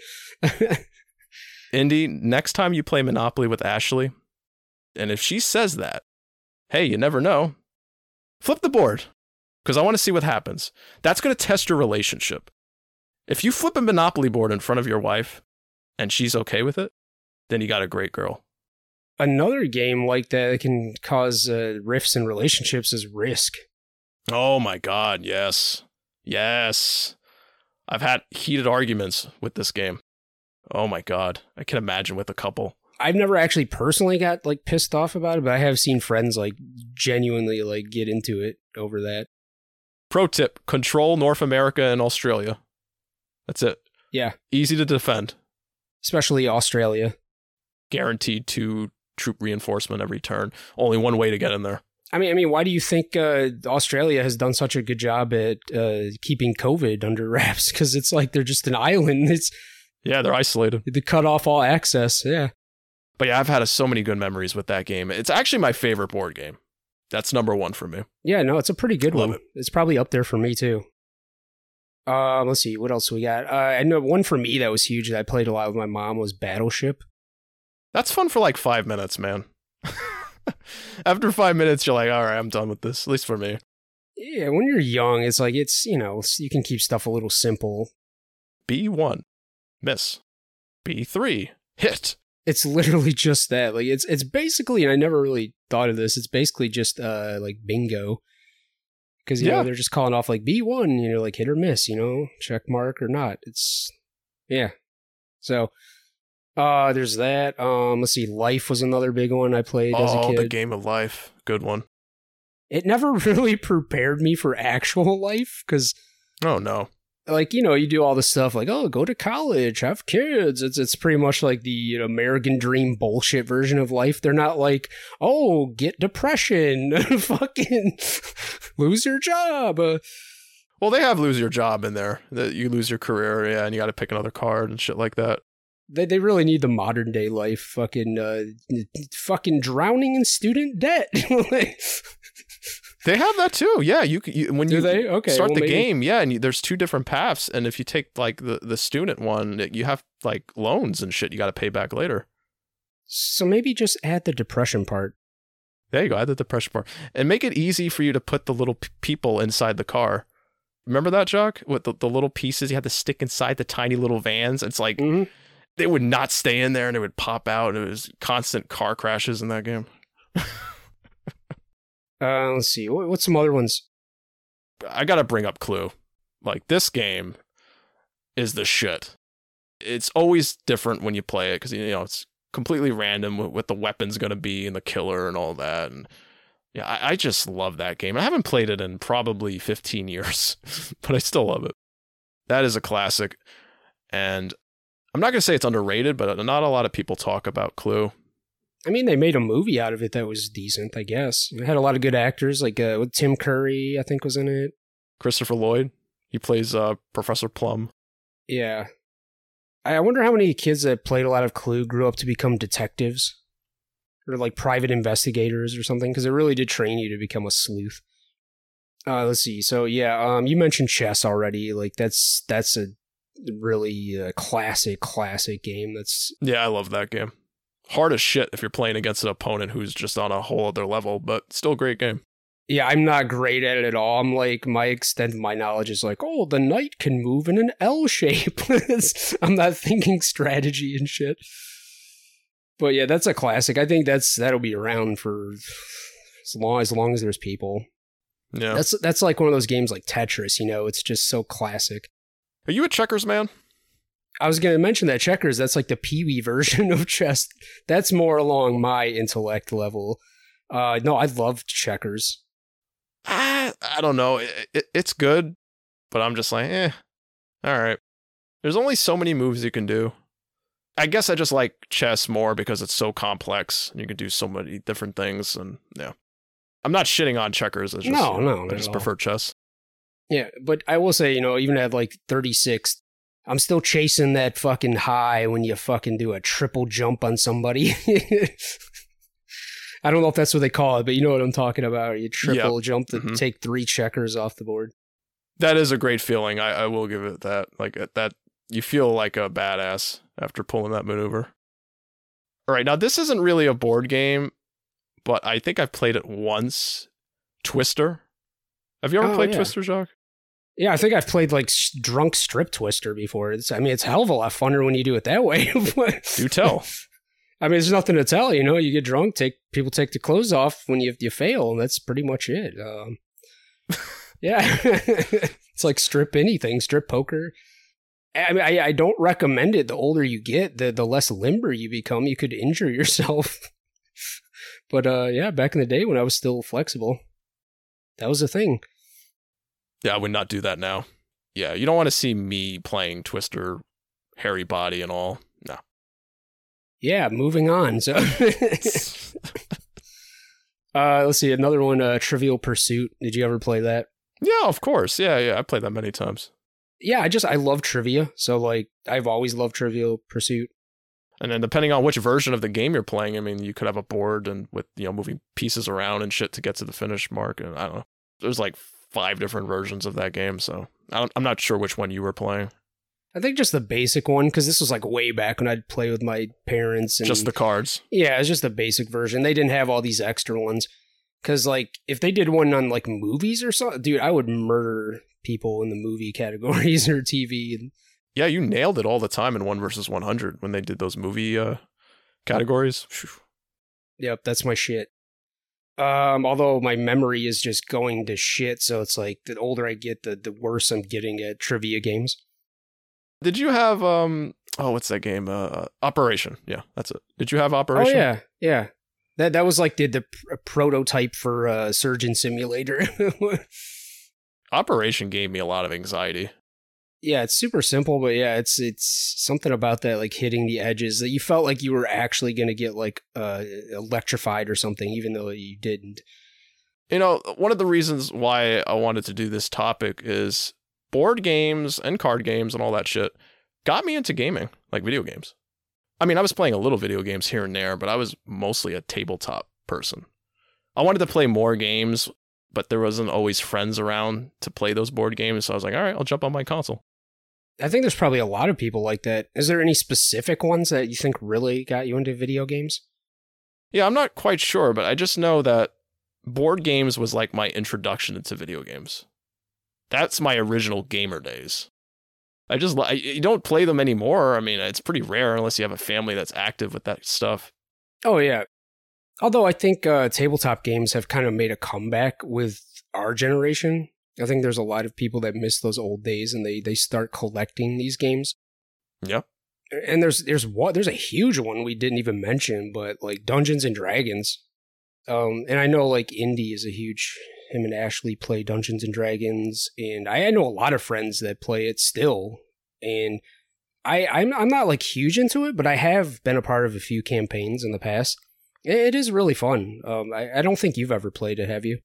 Indy, next time you play Monopoly with Ashley, and if she says that, hey, you never know, flip the board, because I want to see what happens. That's going to test your relationship. If you flip a Monopoly board in front of your wife, and she's okay with it, then you got a great girl. Another game like that that can cause uh, rifts in relationships is Risk. Oh my God, yes. Yes. I've had heated arguments with this game. Oh my God. I can imagine with a couple. I've never actually personally got like pissed off about it, but I have seen friends like genuinely like get into it over that. Pro tip, control North America and Australia. That's it. Yeah. Easy to defend. Especially Australia. Guaranteed two troop reinforcement every turn. Only one way to get in there. I mean, I mean, why do you think uh, Australia has done such a good job at uh, keeping COVID under wraps? Because it's like they're just an island. It's yeah, they're isolated. They cut off all access. Yeah. But yeah, I've had so many good memories with that game. It's actually my favorite board game. That's number one for me. Yeah, no, it's a pretty good Love one. it. It's probably up there for me too. Uh, let's see, what else we got? Uh, I know one for me that was huge that I played a lot with my mom was Battleship. That's fun for like five minutes, man. After five minutes, you're like, all right, I'm done with this, at least for me. Yeah, when you're young, it's like, it's, you know, you can keep stuff a little simple. B one, miss. B three, hit. It's literally just that. Like, it's it's basically, and I never really thought of this, it's basically just, uh, like, bingo. Because, you Yeah. know, they're just calling off, like, B one, you know, like, hit or miss, you know, check mark or not. It's, yeah. So, uh, there's that. Um, let's see, Life was another big one I played as a Oh, kid. the Game of Life. Good one. It never really prepared me for actual life, because, Oh, no. like, you know, you do all this stuff like, oh, go to college, have kids. It's it's pretty much like the American dream bullshit version of life. They're not like, oh, get depression, fucking lose your job. Uh, Well, they have lose your job in there. That you lose your career, yeah, and you got to pick another card and shit like that. they they really need the modern day life, fucking uh, fucking drowning in student debt. Like, They have that too. Yeah, you, c- you when do you they? Okay, start well, the maybe- game, yeah, and you, there's two different paths, and if you take like the the student one, you have like loans and shit you got to pay back later. So maybe just add the depression part. There you go. Add the depression part and make it easy for you to put the little p- people inside the car. Remember that, Jock? With the, the little pieces you had to stick inside the tiny little vans. It's like Mm-hmm. they would not stay in there and they would pop out. And it was constant car crashes in that game. Uh, let's see. What, what's some other ones? I got to bring up Clue. Like, this game is the shit. It's always different when you play it because, you know, it's completely random what, what the weapon's going to be and the killer and all that. And yeah, I, I just love that game. I haven't played it in probably fifteen years, but I still love it. That is a classic. And I'm not going to say it's underrated, but not a lot of people talk about Clue. I mean, they made a movie out of it that was decent, I guess. It had a lot of good actors, like uh, with Tim Curry, I think, was in it. Christopher Lloyd, he plays uh, Professor Plum. Yeah. I I wonder how many kids that played a lot of Clue grew up to become detectives or like private investigators or something, because it really did train you to become a sleuth. Uh, let's see. So yeah, um, you mentioned chess already. Like that's that's a really uh, classic, classic game. That's Yeah, I love that game. Hard as shit if you're playing against an opponent who's just on a whole other level, but still a great game. yeah. I'm not great at it at all. I'm like my extent of my knowledge is like, oh, the knight can move in an L shape. It's- I'm not thinking strategy and shit. But yeah, that's a classic. I think that's that'll be around for as long as long as there's people. Yeah. That's that's like one of those games like Tetris. You know, it's just so classic. Are you a checkers man? I was going to mention that checkers, that's like the Pee-wee version of chess. That's more along my intellect level. Uh, no, I love checkers. Ah, I don't know. It, it, it's good, but I'm just like, eh, all right. There's only so many moves you can do. I guess I just like chess more because it's so complex and you can do so many different things. And yeah, I'm not shitting on checkers. It's just, No, you know, no, I not just at prefer chess. Yeah, but I will say, you know, even at like thirty-six, I'm still chasing that fucking high when you fucking do a triple jump on somebody. I don't know if that's what they call it, but you know what I'm talking about. You triple jump to Mhm. take three checkers off the board. That is a great feeling. I, I will give it that. Like uh, that, you feel like a badass after pulling that maneuver. All right, now this isn't really a board game, but I think I've played it once. Twister. Have you ever Oh, played yeah. Twister, Jacques? Yeah, I think I've played like s- drunk strip twister before. It's, I mean, it's a hell of a lot funner when you do it that way. Do tell. I mean, there's nothing to tell. You know, you get drunk, take people take the clothes off when you you fail, and that's pretty much it. Um, yeah, it's like strip anything, strip poker. I mean, I, I don't recommend it. The older you get, the the less limber you become. You could injure yourself. But uh, yeah, back in the day when I was still flexible, that was a thing. Yeah, I would not do that now. Yeah, you don't want to see me playing Twister, hairy body and all. No. Yeah, moving on. So, uh, let's see another one. Uh, Trivial Pursuit. Did you ever play that? Yeah, of course. Yeah, yeah. I played that many times. Yeah, I just I love trivia. So like, I've always loved Trivial Pursuit. And then depending on which version of the game you're playing, I mean, you could have a board and with, you know, moving pieces around and shit to get to the finish mark. And I don't know. There's like five different versions of that game. So I don't, I'm not sure which one you were playing. I think just the basic one, because this was like way back when I'd play with my parents. And, just the cards. Yeah, it was just the basic version. They didn't have all these extra ones. Because, like, if they did one on, like, movies or something, dude, I would murder people in the movie categories or T V. Yeah, you nailed it all the time in one versus one hundred when they did those movie uh, categories. Whew. Yep, that's my shit. Um, although my memory is just going to shit, so it's like the older I get, the, the worse I'm getting at trivia games. Did you have, um, oh, what's that game? Uh, Operation. Yeah, that's it. Did you have Operation? Oh, yeah, yeah. That that was like the, the pr- prototype for uh, Surgeon Simulator. Operation gave me a lot of anxiety. Yeah, it's super simple, but yeah, it's it's something about that, like hitting the edges, that you felt like you were actually going to get like uh, electrified or something, even though you didn't. You know, one of the reasons why I wanted to do this topic is board games and card games and all that shit got me into gaming, like video games. I mean, I was playing a little video games here and there, but I was mostly a tabletop person. I wanted to play more games, but there wasn't always friends around to play those board games, so I was like, all right, I'll jump on my console. I think there's probably a lot of people like that. Is there any specific ones that you think really got you into video games? Yeah, I'm not quite sure, but I just know that board games was like my introduction into video games. That's my original gamer days. I just, I, you don't play them anymore. I mean, it's pretty rare unless you have a family that's active with that stuff. Oh, yeah. Although I think uh, tabletop games have kind of made a comeback with our generation. I think there's a lot of people that miss those old days and they, they start collecting these games. Yeah. And there's there's what there's a huge one we didn't even mention, but like Dungeons and Dragons. Um, and I know like Indy is a huge, him and Ashley play Dungeons and Dragons, and I, I know a lot of friends that play it still. And I I'm I'm not like huge into it, but I have been a part of a few campaigns in the past. It is really fun. Um, I, I don't think you've ever played it, have you?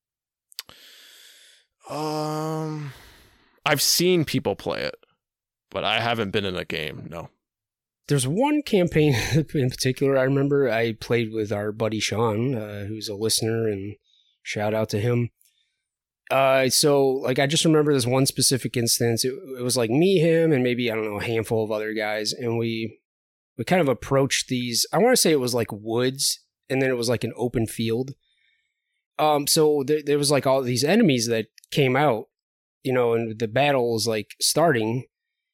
Um, I've seen people play it, but I haven't been in a game. No. There's one campaign in particular I remember I played with our buddy Sean, uh, who's a listener, and shout out to him. Uh, so like I just remember this one specific instance. It, it was like me, him, and maybe I don't know a handful of other guys, and we we kind of approached these. I want to say it was like woods, and then it was like an open field. Um, so there, there was like all these enemies that came out, you know, and the battle was like starting,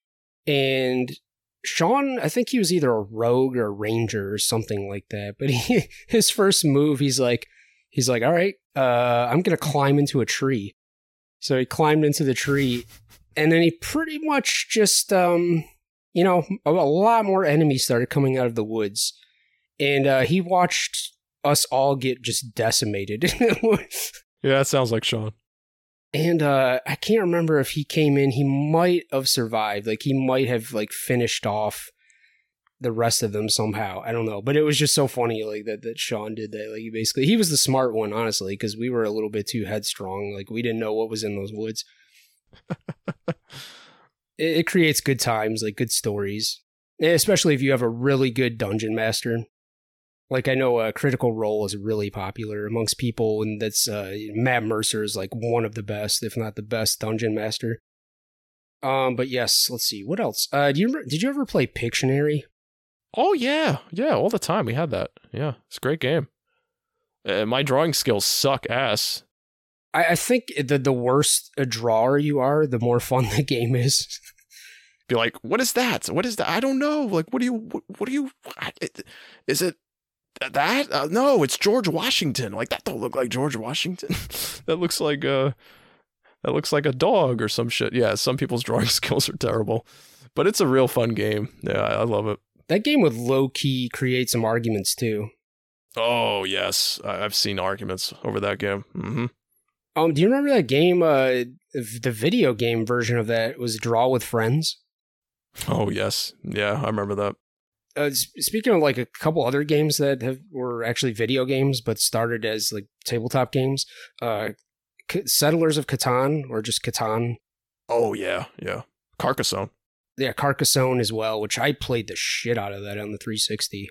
and Sean, I think he was either a rogue or a ranger or something like that. But he, his first move, he's like, he's like, all right, uh, I'm gonna climb into a tree. So he climbed into the tree, and then he pretty much just, um, you know, a, a lot more enemies started coming out of the woods, and uh, he watched us all get just decimated. Yeah, that sounds like Sean. And uh, I can't remember if he came in. He might have survived. Like, he might have, like, finished off the rest of them somehow. I don't know. But it was just so funny, like, that, that Sean did that. Like, he basically, he was the smart one, honestly, because we were a little bit too headstrong. Like, we didn't know what was in those woods. it, it creates good times, like, good stories. Especially if you have a really good dungeon master. Like, I know uh, Critical Role is really popular amongst people, and that's uh, Matt Mercer is like one of the best, if not the best, dungeon master. Um, but yes, let's see, what else? Uh, do you remember, did you ever play Pictionary? Oh yeah, yeah, all the time we had that. Yeah, it's a great game. Uh, my drawing skills suck ass. I, I think the the worse a drawer you are, the more fun the game is. Be like, what is that? What is that? I don't know. Like, what do you? What, what do you? Is it? That uh, no, it's George Washington. Like, that don't look like George Washington. That looks like uh that looks like a dog or some shit. Yeah, some people's drawing skills are terrible, but it's a real fun game. Yeah, I love it. That game would low key create some arguments too. Oh yes, I've seen arguments over that game. Mm-hmm. Um, do you remember that game? Uh, the video game version of that was Draw with Friends. Oh yes, yeah, I remember that. Uh, speaking of like a couple other games that have were actually video games but started as like tabletop games, uh, C- Settlers of Catan, or just Catan. Oh yeah, yeah, Carcassonne. Yeah, Carcassonne as well, which I played the shit out of that on the three sixty.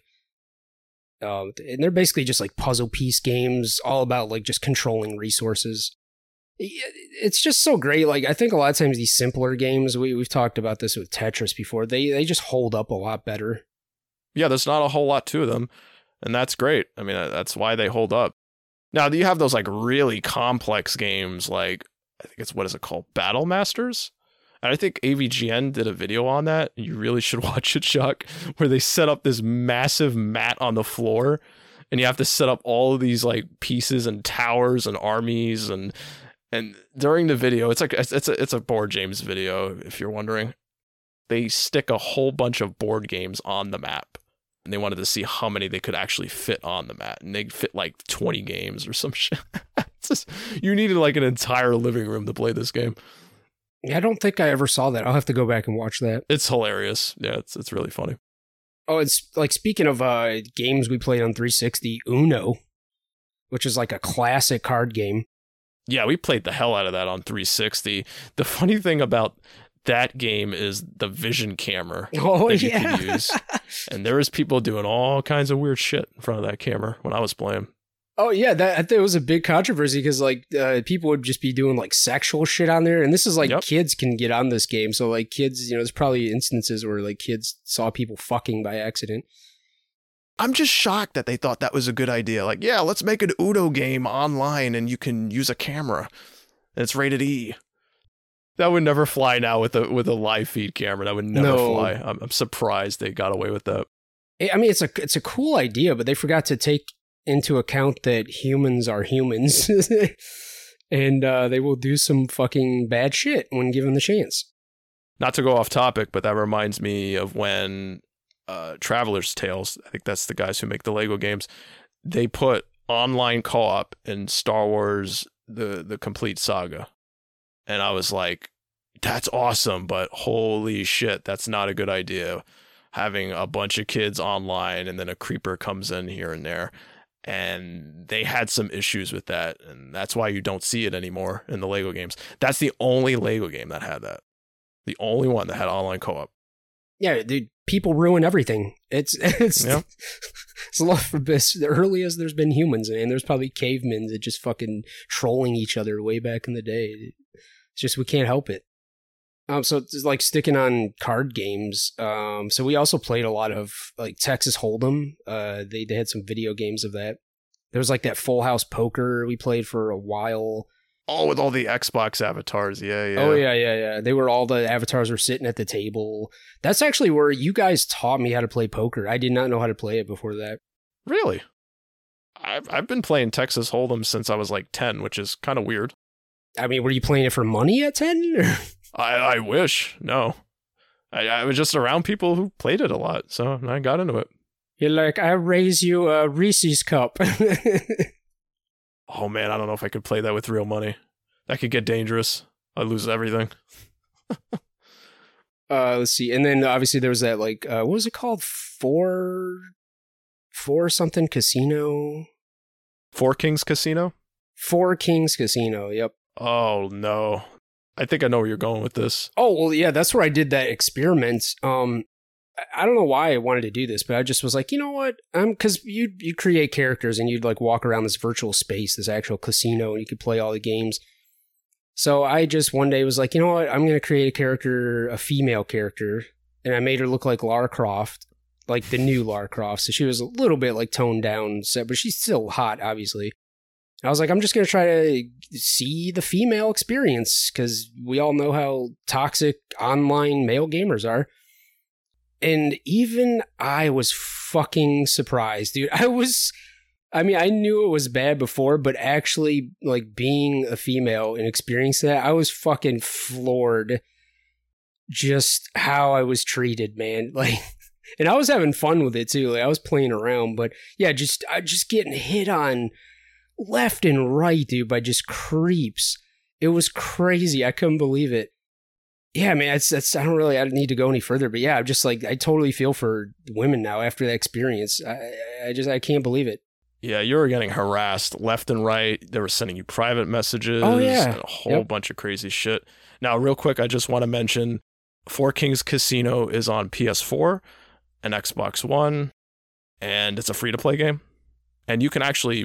Um, and they're basically just like puzzle piece games, all about like just controlling resources. It's just so great. Like, I think a lot of times these simpler games, we, we've talked about this with Tetris before, they, they just hold up a lot better. Yeah, there's not a whole lot to them, and that's great. I mean, that's why they hold up. Now, you have those like really complex games, like I think it's what is it called, Battle Masters, and I think A V G N did a video on that. You really should watch it, Chuck, where they set up this massive mat on the floor, and you have to set up all of these like pieces and towers and armies, and and during the video, it's like it's it's a, it's a Board Games video, if you're wondering. They stick a whole bunch of board games on the map. And they wanted to see how many they could actually fit on the mat. And they fit like twenty games or some shit. It's just, you needed like an entire living room to play this game. Yeah, I don't think I ever saw that. I'll have to go back and watch that. It's hilarious. Yeah, it's it's really funny. Oh, it's like, speaking of uh, games we played on three sixty, Uno, which is like a classic card game. Yeah, we played the hell out of that on three sixty. The funny thing about that game is the vision camera oh, that you yeah. can use. And there was people doing all kinds of weird shit in front of that camera when I was playing. Oh, yeah, that I think it was a big controversy because, like, uh, people would just be doing, like, sexual shit on there. And this is, like, yep. kids can get on this game. So, like, kids, you know, there's probably instances where, like, kids saw people fucking by accident. I'm just shocked that they thought that was a good idea. Like, yeah, let's make an Uno game online and you can use a camera. And it's rated E. That would never fly now with a with a live feed camera. That would never no. fly. I'm, I'm surprised they got away with that. I mean, it's a it's a cool idea, but they forgot to take into account that humans are humans, and uh, they will do some fucking bad shit when given the chance. Not to go off topic, but that reminds me of when uh, Traveler's Tales, I think that's the guys who make the Lego games, they put online co-op in Star Wars, the the complete saga. And I was like, that's awesome, but holy shit, that's not a good idea. Having a bunch of kids online and then a creeper comes in here and there. And they had some issues with that. And that's why you don't see it anymore in the Lego games. That's the only Lego game that had that. The only one that had online co-op. Yeah, dude, people ruin everything. It's it's yep. It's a lot for this. The earliest there's been humans, and there's probably cavemen that just fucking trolling each other way back in the day. It's just we can't help it. Um, so it's like sticking on card games. Um, so we also played a lot of like Texas Hold'em. Uh, they they had some video games of that. There was like that Full House Poker we played for a while. Oh, with all the Xbox avatars, yeah, yeah. Oh yeah, yeah, yeah. They were all the avatars were sitting at the table. That's actually where you guys taught me how to play poker. I did not know how to play it before that. Really? I've I've been playing Texas Hold'em since I was like ten, which is kind of weird. I mean, were you playing it for money at ten? I, I wish. No. I, I was just around people who played it a lot, so I got into it. You're like, I raise you a Reese's cup. Oh man, I don't know if I could play that with real money. That could get dangerous. I'd lose everything. uh, let's see. And then obviously there was that, like, uh, what was it called? Four... Four something Casino? Four Kings Casino? Four Kings Casino, yep. Oh, no. I think I know where you're going with this. Oh, well, yeah, that's where I did that experiment. Um, I don't know why I wanted to do this, but I just was like, you know what? Um, because you you create characters and you'd like walk around this virtual space, this actual casino, and you could play all the games. So I just one day was like, you know what? I'm going to create a character, a female character, and I made her look like Lara Croft, like the new Lara Croft. So she was a little bit like toned down, but she's still hot, obviously. I was like, I'm just going to try to see the female experience because we all know how toxic online male gamers are. And even I was fucking surprised, dude. I was, I mean, I knew it was bad before, but actually, like, being a female and experiencing that, I was fucking floored just how I was treated, man. Like, and I was having fun with it too. Like, I was playing around, but yeah, just, I just getting hit on left and right, dude, by just creeps. It was crazy. I couldn't believe it. Yeah, man, it's, that's, I don't really, I don't need to go any further, but yeah, I'm just like, I totally feel for women now after that experience. I, I just, I can't believe it. Yeah, you were getting harassed left and right. They were sending you private messages. Oh, yeah. And a whole Yep. bunch of crazy shit. Now, real quick, I just want to mention Four Kings Casino is on P S four and Xbox One, and it's a free-to-play game. And you can actually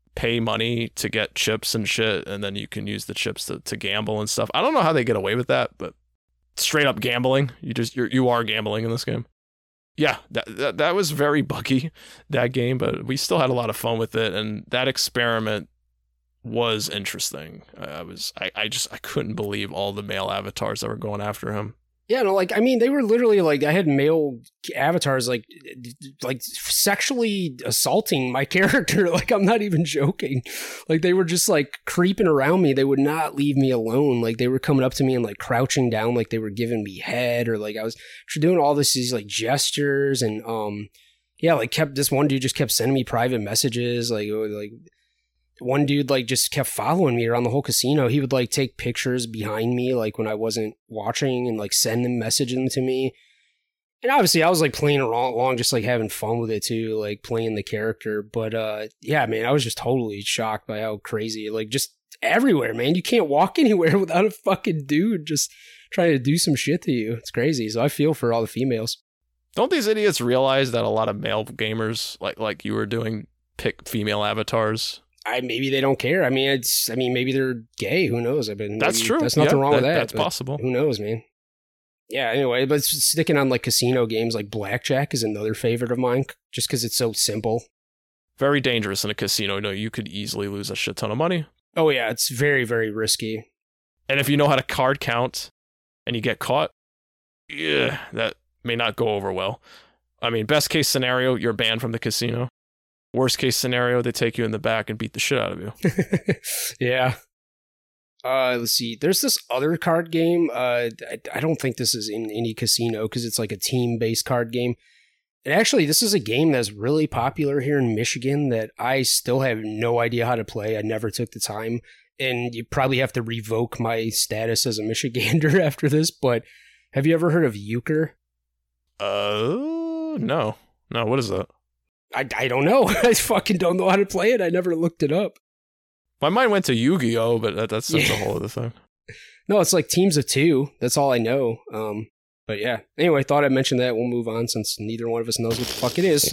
pay money to get chips and shit, and then you can use the chips to, to gamble and stuff. I don't know how they get away with that, but straight up gambling. You just you're, you are gambling in this game. Yeah, that, that that was very buggy, that game, but we still had a lot of fun with it, and that experiment was interesting. I was I, I just I couldn't believe all the male avatars that were going after him. Yeah, no, like I mean, they were literally like I had male avatars like like sexually assaulting my character. Like I'm not even joking. Like they were just like creeping around me. They would not leave me alone. Like they were coming up to me and like crouching down, like they were giving me head, or like I was doing all this these like gestures and um yeah, like kept this one dude just kept sending me private messages, like like. One dude like just kept following me around the whole casino. He would like take pictures behind me like when I wasn't watching and like send them message them to me. And obviously I was like playing along, just like having fun with it too, like playing the character. But uh yeah, man, I was just totally shocked by how crazy, like just everywhere, man. You can't walk anywhere without a fucking dude just trying to do some shit to you. It's crazy. So I feel for all the females. Don't these idiots realize that a lot of male gamers like like you were doing pick female avatars? I maybe they don't care. I mean, it's. I mean, maybe they're gay. Who knows? I mean, that's true. There's nothing yeah, wrong that, with that. That's possible. Who knows, man? Yeah. Anyway, but sticking on like casino games, like blackjack is another favorite of mine, just because it's so simple. Very dangerous in a casino. You know, you could easily lose a shit ton of money. Oh yeah, it's very very risky. And if you know how to card count, and you get caught, yeah, that may not go over well. I mean, best case scenario, you're banned from the casino. Worst case scenario, they take you in the back and beat the shit out of you. Yeah. Uh, let's see. There's this other card game. Uh, I, I don't think this is in any casino because it's like a team-based card game. And actually, this is a game that's really popular here in Michigan that I still have no idea how to play. I never took the time. And you probably have to revoke my status as a Michigander after this. But have you ever heard of euchre? Uh, no. No, what is that? I, I don't know. I fucking don't know how to play it. I never looked it up. My mind went to Yu-Gi-Oh, but that, that's, that's yeah. a whole other thing. No, it's like teams of two. That's all I know. Um, but yeah. Anyway, I thought I'd mention that. We'll move on since neither one of us knows what the fuck it is.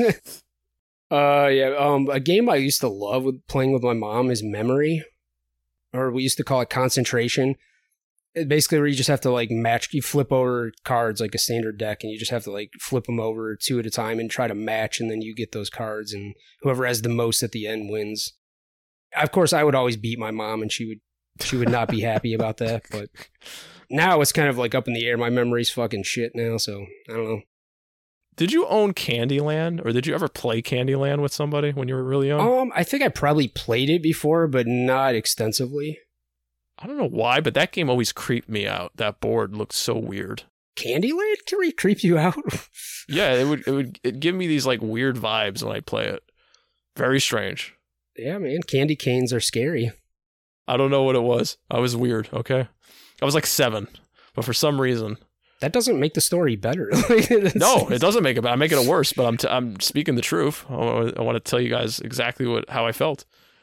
uh, yeah. Um, a game I used to love with playing with my mom is Memory, or we used to call it Concentration. Basically, where you just have to like match, you flip over cards like a standard deck, and you just have to like flip them over two at a time and try to match, and then you get those cards, and whoever has the most at the end wins. Of course, I would always beat my mom, and she would she would not be happy about that. But now it's kind of like up in the air. My memory's fucking shit now, so I don't know. Did you own Candyland, or did you ever play Candyland with somebody when you were really young? Um, I think I probably played it before, but not extensively. I don't know why, but that game always creeped me out. That board looked so weird. Candyland can we creep you out? Yeah, it would it would it give me these like weird vibes when I play it. Very strange. Yeah, man, candy canes are scary. I don't know what it was. I was weird, okay? I was like seven, but for some reason. That doesn't make the story better. No, it doesn't make it bad. I'm making it worse, but I'm t- I'm speaking the truth. I want, I want to tell you guys exactly what how I felt.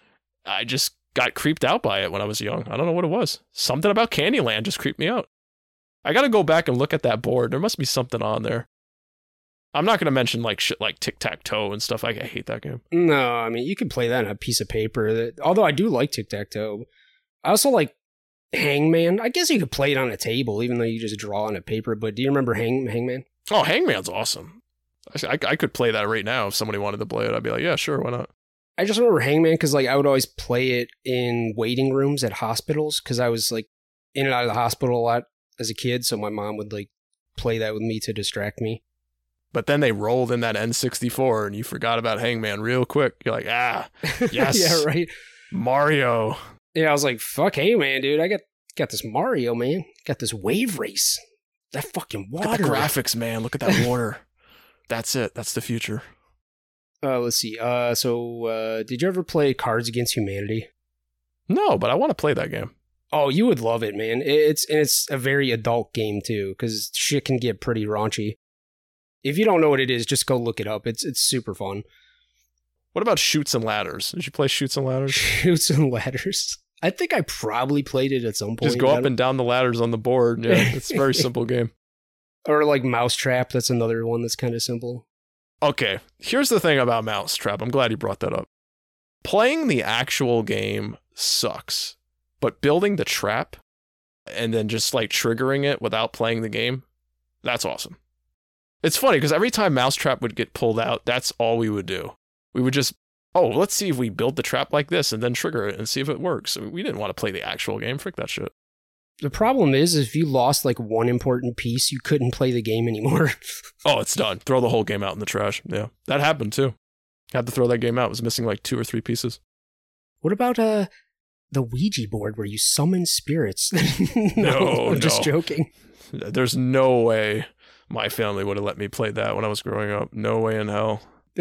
I just got creeped out by it when I was young. I don't know what it was. Something about Candyland just creeped me out. I got to go back and look at that board. There must be something on there. I'm not going to mention like shit like tic-tac-toe and stuff. I, I hate that game. No, I mean, you can play that on a piece of paper. That, although I do like tic-tac-toe. I also like Hangman. I guess you could play it on a table, even though you just draw on a paper. But do you remember Hang Hangman? Oh, Hangman's awesome. I, I, I could play that right now if somebody wanted to play it. I'd be like, yeah, sure, why not? I just remember Hangman because like I would always play it in waiting rooms at hospitals because I was like in and out of the hospital a lot as a kid. So my mom would like play that with me to distract me. But then they rolled in that N sixty-four and you forgot about Hangman real quick. You're like, ah, yes. Yeah, right. Mario. Yeah, I was like, fuck Hangman, dude. I got got this Mario, man. Got this wave race. That fucking water. Look at the graphics, man. Look at that water. That's it. That's the future. Uh, let's see. Uh, so, uh, did you ever play Cards Against Humanity? No, but I want to play that game. Oh, you would love it, man. It's and it's a very adult game too, because shit can get pretty raunchy. If you don't know what it is, just go look it up. It's it's super fun. What about Shoots and Ladders? Did you play Shoots and Ladders? Shoots and Ladders. I think I probably played it at some point. Just go up and down the ladders on the board. Yeah, it's a very simple game. Or like Mousetrap. That's another one that's kind of simple. Okay, here's the thing about Mousetrap. I'm glad you brought that up. playing the actual game sucks, but building the trap and then just like triggering it without playing the game, that's awesome. It's funny because every time Mousetrap would get pulled out, that's all we would do. We would just, oh, let's see if we build the trap like this and then trigger it and see if it works. We didn't want to play the actual game. Frick that shit. The problem is, if you lost like one important piece, you couldn't play the game anymore. Oh, it's done. Throw the whole game out in the trash. Yeah, that happened too. Had to throw that game out. It was missing like two or three pieces. What about uh the Ouija board where you summon spirits? no, no, I'm just no. joking. There's no way my family would have let me play that when I was growing up. No way in hell.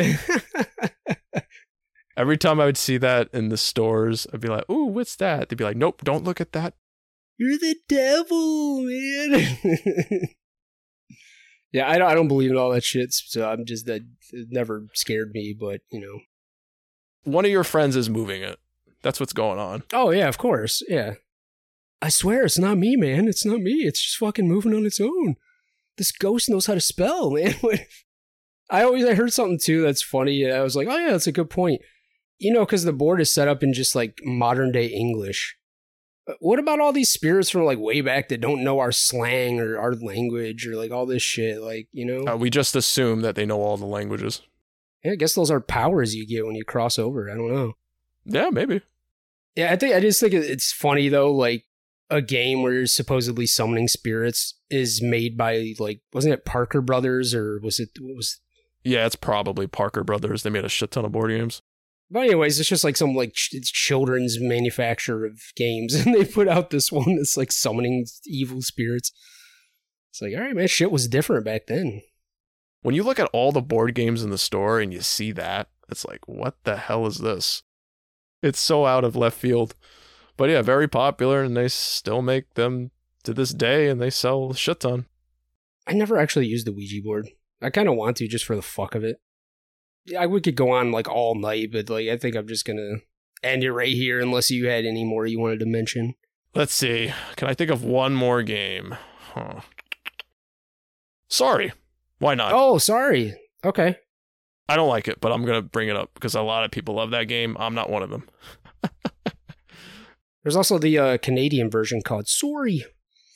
Every time I would see that in the stores, I'd be like, ooh, what's that? They'd be like, nope, don't look at that. You're the devil, man. Yeah, I don't, I don't believe in all that shit, so I'm just, that it never scared me, but, you know. One of your friends is moving it. That's what's going on. Oh, yeah, of course, yeah. I swear, it's not me, man. It's not me. It's just fucking moving on its own. This ghost knows how to spell, man. I always, I heard something, too, that's funny. I was like, oh, yeah, that's a good point. You know, because the board is set up in just, like, modern-day English. What about all these spirits from like way back that don't know our slang or our language or like all this shit? Like, you know, uh, we just assume that they know all the languages. Yeah, I guess those are powers you get when you cross over. I don't know. Yeah, maybe. Yeah, I think I just think it's funny though. Like a game where you're supposedly summoning spirits is made by like, wasn't it Parker Brothers or was it what was? Yeah, it's probably Parker Brothers. They made a shit ton of board games. But anyways, it's just like some like ch- it's children's manufacturer of games, and they put out this one that's like summoning evil spirits. It's like, all right, man, shit was different back then. When you look at all the board games in the store and you see that, it's like, what the hell is this? It's so out of left field. But yeah, very popular, and they still make them to this day, and they sell a shit ton. I never actually used the Ouija board. I kind of want to just for the fuck of it. I we could go on like all night, but like I think I'm just gonna end it right here unless you had any more you wanted to mention. Let's see. Can I think of one more game? Huh. Sorry. Why not? Oh, sorry. Okay. I don't like it, but I'm gonna bring it up because a lot of people love that game. I'm not one of them. There's also the uh, Canadian version called Sorry.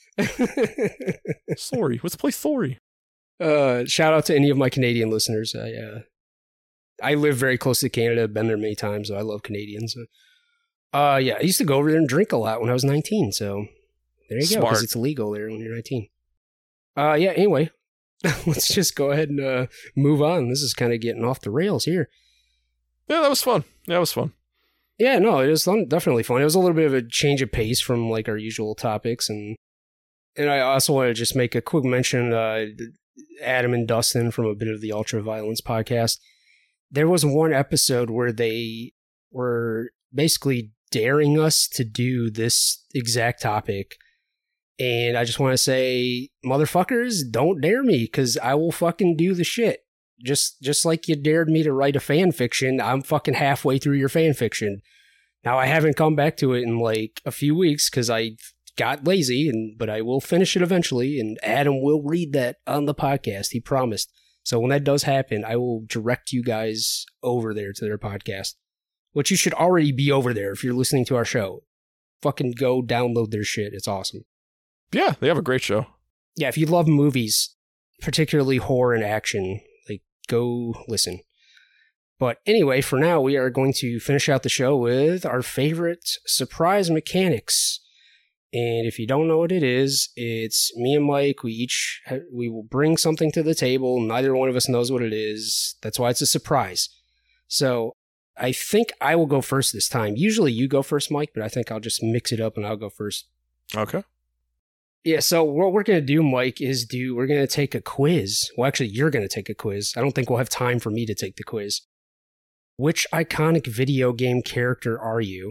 Sorry. Let's play Sorry. Uh, shout out to any of my Canadian listeners. I uh, I live very close to Canada. I've been there many times, so I love Canadians. Uh, yeah, I used to go over there and drink a lot when I was nineteen, so there you Smart. go, because it's illegal there when you're nineteen. Uh, yeah, anyway, let's just go ahead and uh, move on. This is kind of getting off the rails here. Yeah, that was fun. Yeah, that was fun. Yeah, no, it was fun, definitely fun. It was a little bit of a change of pace from like our usual topics, and and I also want to just make a quick mention. Uh, Adam and Dustin from a bit of the Ultra Violence podcast. There was one episode where they were basically daring us to do this exact topic. And I just want to say, motherfuckers, don't dare me, because I will fucking do the shit. Just just like you dared me to write a fan fiction, I'm fucking halfway through your fan fiction. Now, I haven't come back to it in like a few weeks because I got lazy, and but I will finish it eventually, and Adam will read that on the podcast. He promised. So when that does happen, I will direct you guys over there to their podcast, which you should already be over there if you're listening to our show. Fucking go download their shit. It's awesome. Yeah, they have a great show. Yeah, if you love movies, particularly horror and action, like, go listen. But anyway, for now, we are going to finish out the show with our favorite surprise mechanics. And if you don't know what it is, it's me and Mike. We each, ha- we will bring something to the table. Neither one of us knows what it is. That's why it's a surprise. So I think I will go first this time. Usually you go first, Mike, but I think I'll just mix it up and I'll go first. Okay. Yeah, so what we're going to do, Mike, is do, we're going to take a quiz. Well, actually, you're going to take a quiz. I don't think we'll have time for me to take the quiz. Which iconic video game character are you?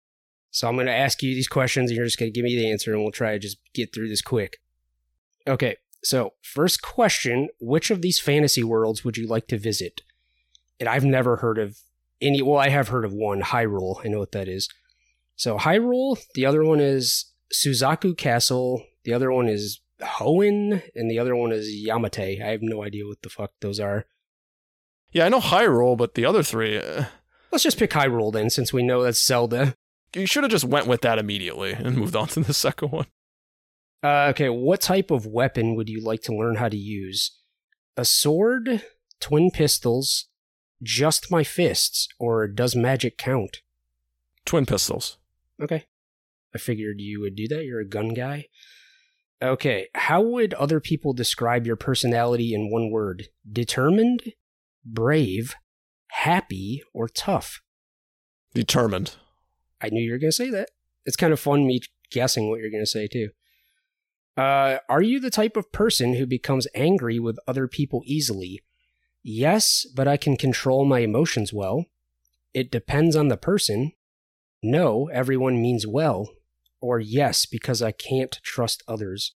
So I'm going to ask you these questions, and you're just going to give me the answer, and we'll try to just get through this quick. Okay, so first question, which of these fantasy worlds would you like to visit? And I've never heard of any, well, I have heard of one, Hyrule. I know what that is. So Hyrule, the other one is Suzaku Castle, the other one is Hoenn, and the other one is Yamate. I have no idea what the fuck those are. Yeah, I know Hyrule, but the other three, uh, Let's just pick Hyrule then, since we know that's Zelda. You should have just went with that immediately and moved on to the second one. Uh, okay, what type of weapon would you like to learn how to use? A sword, twin pistols, just my fists, or does magic count? Twin pistols. Okay. I figured you would do that. You're a gun guy. Okay, how would other people describe your personality in one word? Determined, brave, happy, or tough? Determined. I knew you were going to say that. It's kind of fun me guessing what you're going to say, too. Uh, are you the type of person who becomes angry with other people easily? Yes, but I can control my emotions well. It depends on the person. No, everyone means well. Or yes, because I can't trust others.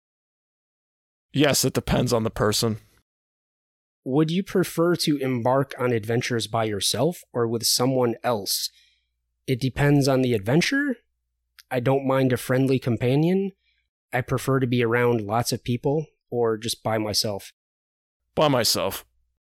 Yes, it depends on the person. Would you prefer to embark on adventures by yourself or with someone else? It depends on the adventure. I don't mind a friendly companion. I prefer to be around lots of people, or just by myself. By myself.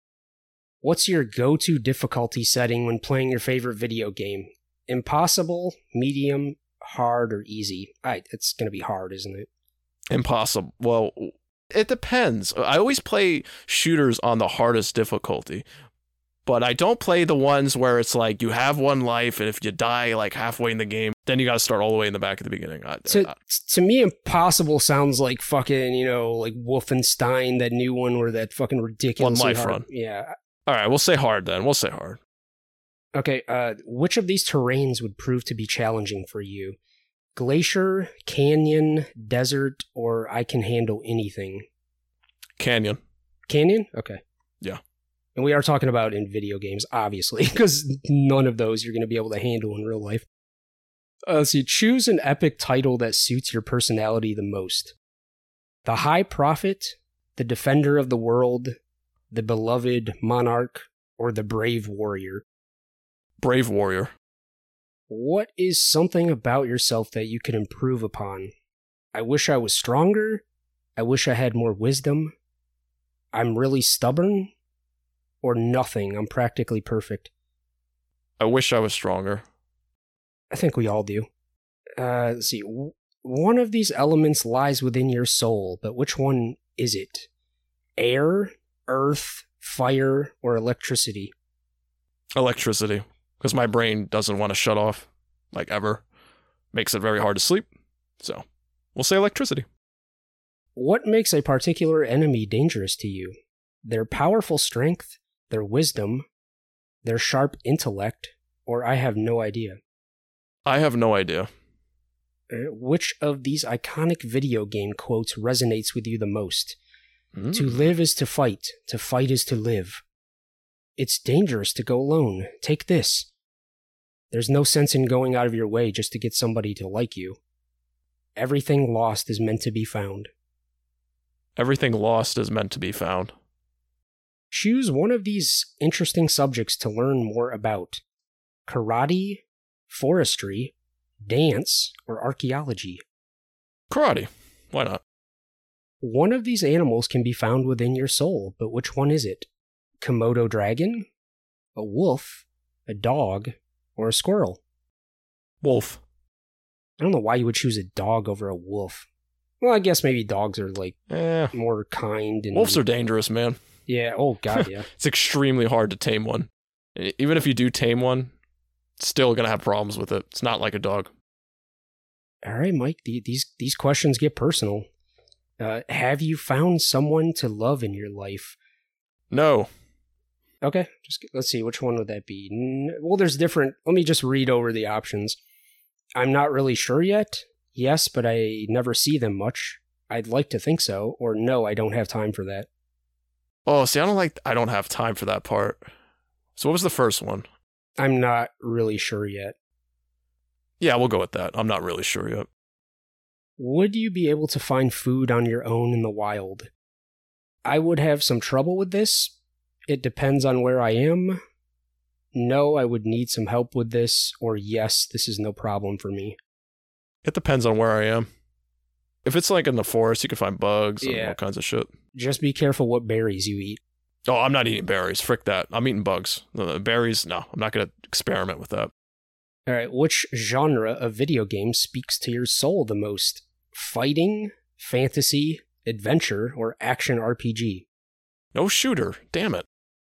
What's your go-to difficulty setting when playing your favorite video game? Impossible, medium, hard, or easy? I, it's going to be hard, isn't it? Impossible. Well, it depends. I always play shooters on the hardest difficulty, but I don't play the ones where it's like you have one life, and if you die like halfway in the game, then you got to start all the way in the back at the beginning. I, to, I, to me, impossible sounds like fucking, you know, like Wolfenstein, that new one where that fucking ridiculous One life hard, run. Yeah. All right, we'll say hard then. We'll say hard. Okay, uh, which of these terrains would prove to be challenging for you? Glacier, canyon, desert, or I can handle anything? Canyon. Canyon? Okay. Yeah. And we are talking about in video games, obviously, because none of those you're going to be able to handle in real life. Uh, let's see. Choose an epic title that suits your personality the most. The High Prophet, the Defender of the World, the Beloved Monarch, or the Brave Warrior? Brave Warrior. What is something about yourself that you could improve upon? I wish I was stronger. I wish I had more wisdom. I'm really stubborn. Or nothing. I'm practically perfect. I wish I was stronger. I think we all do. Uh, let's see. One of these elements lies within your soul, but which one is it? Air, earth, fire, or electricity? Electricity. Because my brain doesn't want to shut off, like ever. Makes it very hard to sleep. So, we'll say electricity. What makes a particular enemy dangerous to you? Their powerful strength, their wisdom, their sharp intellect, or I have no idea? I have no idea. Uh, which of these iconic video game quotes resonates with you the most? Mm. To live is to fight. To fight is to live. It's dangerous to go alone. Take this. There's no sense in going out of your way just to get somebody to like you. Everything lost is meant to be found. Everything lost is meant to be found. Choose one of these interesting subjects to learn more about. Karate, forestry, dance, or archaeology. Karate. Why not? One of these animals can be found within your soul, but which one is it? Komodo dragon, a wolf, a dog, or a squirrel? Wolf. I don't know why you would choose a dog over a wolf. Well, I guess maybe dogs are like eh. more kind. And wolves are dangerous, man. Yeah. Oh God, yeah. It's extremely hard to tame one. Even if you do tame one, still gonna have problems with it. It's not like a dog. All right, Mike. The, these these questions get personal. Uh, have you found someone to love in your life? No. Okay, just let's see. Which one would that be? Well, there's different. Let me just read over the options. I'm not really sure yet. Yes, but I never see them much. I'd like to think so. Or no, I don't have time for that. Oh, see, I don't like, I don't have time for that part. So what was the first one? I'm not really sure yet. Yeah, we'll go with that. I'm not really sure yet. Would you be able to find food on your own in the wild? I would have some trouble with this. It depends on where I am. No, I would need some help with this. Or yes, this is no problem for me. It depends on where I am. If it's like in the forest, you can find bugs and yeah. all kinds of shit. Just be careful what berries you eat. Oh, I'm not eating berries. Frick that. I'm eating bugs. Uh, berries, no. I'm not going to experiment with that. All right, which genre of video game speaks to your soul the most? Fighting, fantasy, adventure, or action R P G? No shooter. Damn it.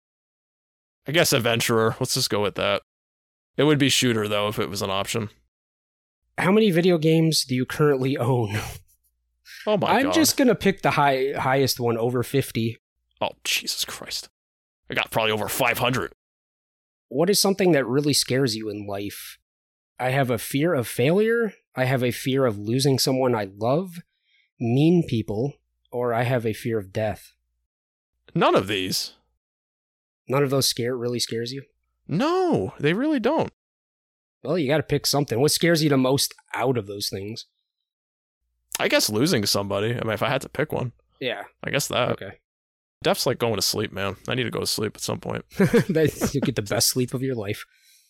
I guess adventurer. Let's just go with that. It would be shooter, though, if it was an option. How many video games do you currently own? Oh my I'm god. I'm just going to pick the high highest one, over fifty. Oh, Jesus Christ. I got probably over five hundred. What is something that really scares you in life? I have a fear of failure, I have a fear of losing someone I love, mean people, or I have a fear of death. None of these. None of those scare really scares you? No, they really don't. Well, you gotta pick something. What scares you the most out of those things? I guess losing somebody. I mean, if I had to pick one. Yeah. I guess that. Okay. Death's like going to sleep, man. I need to go to sleep at some point. You'll get the best sleep of your life.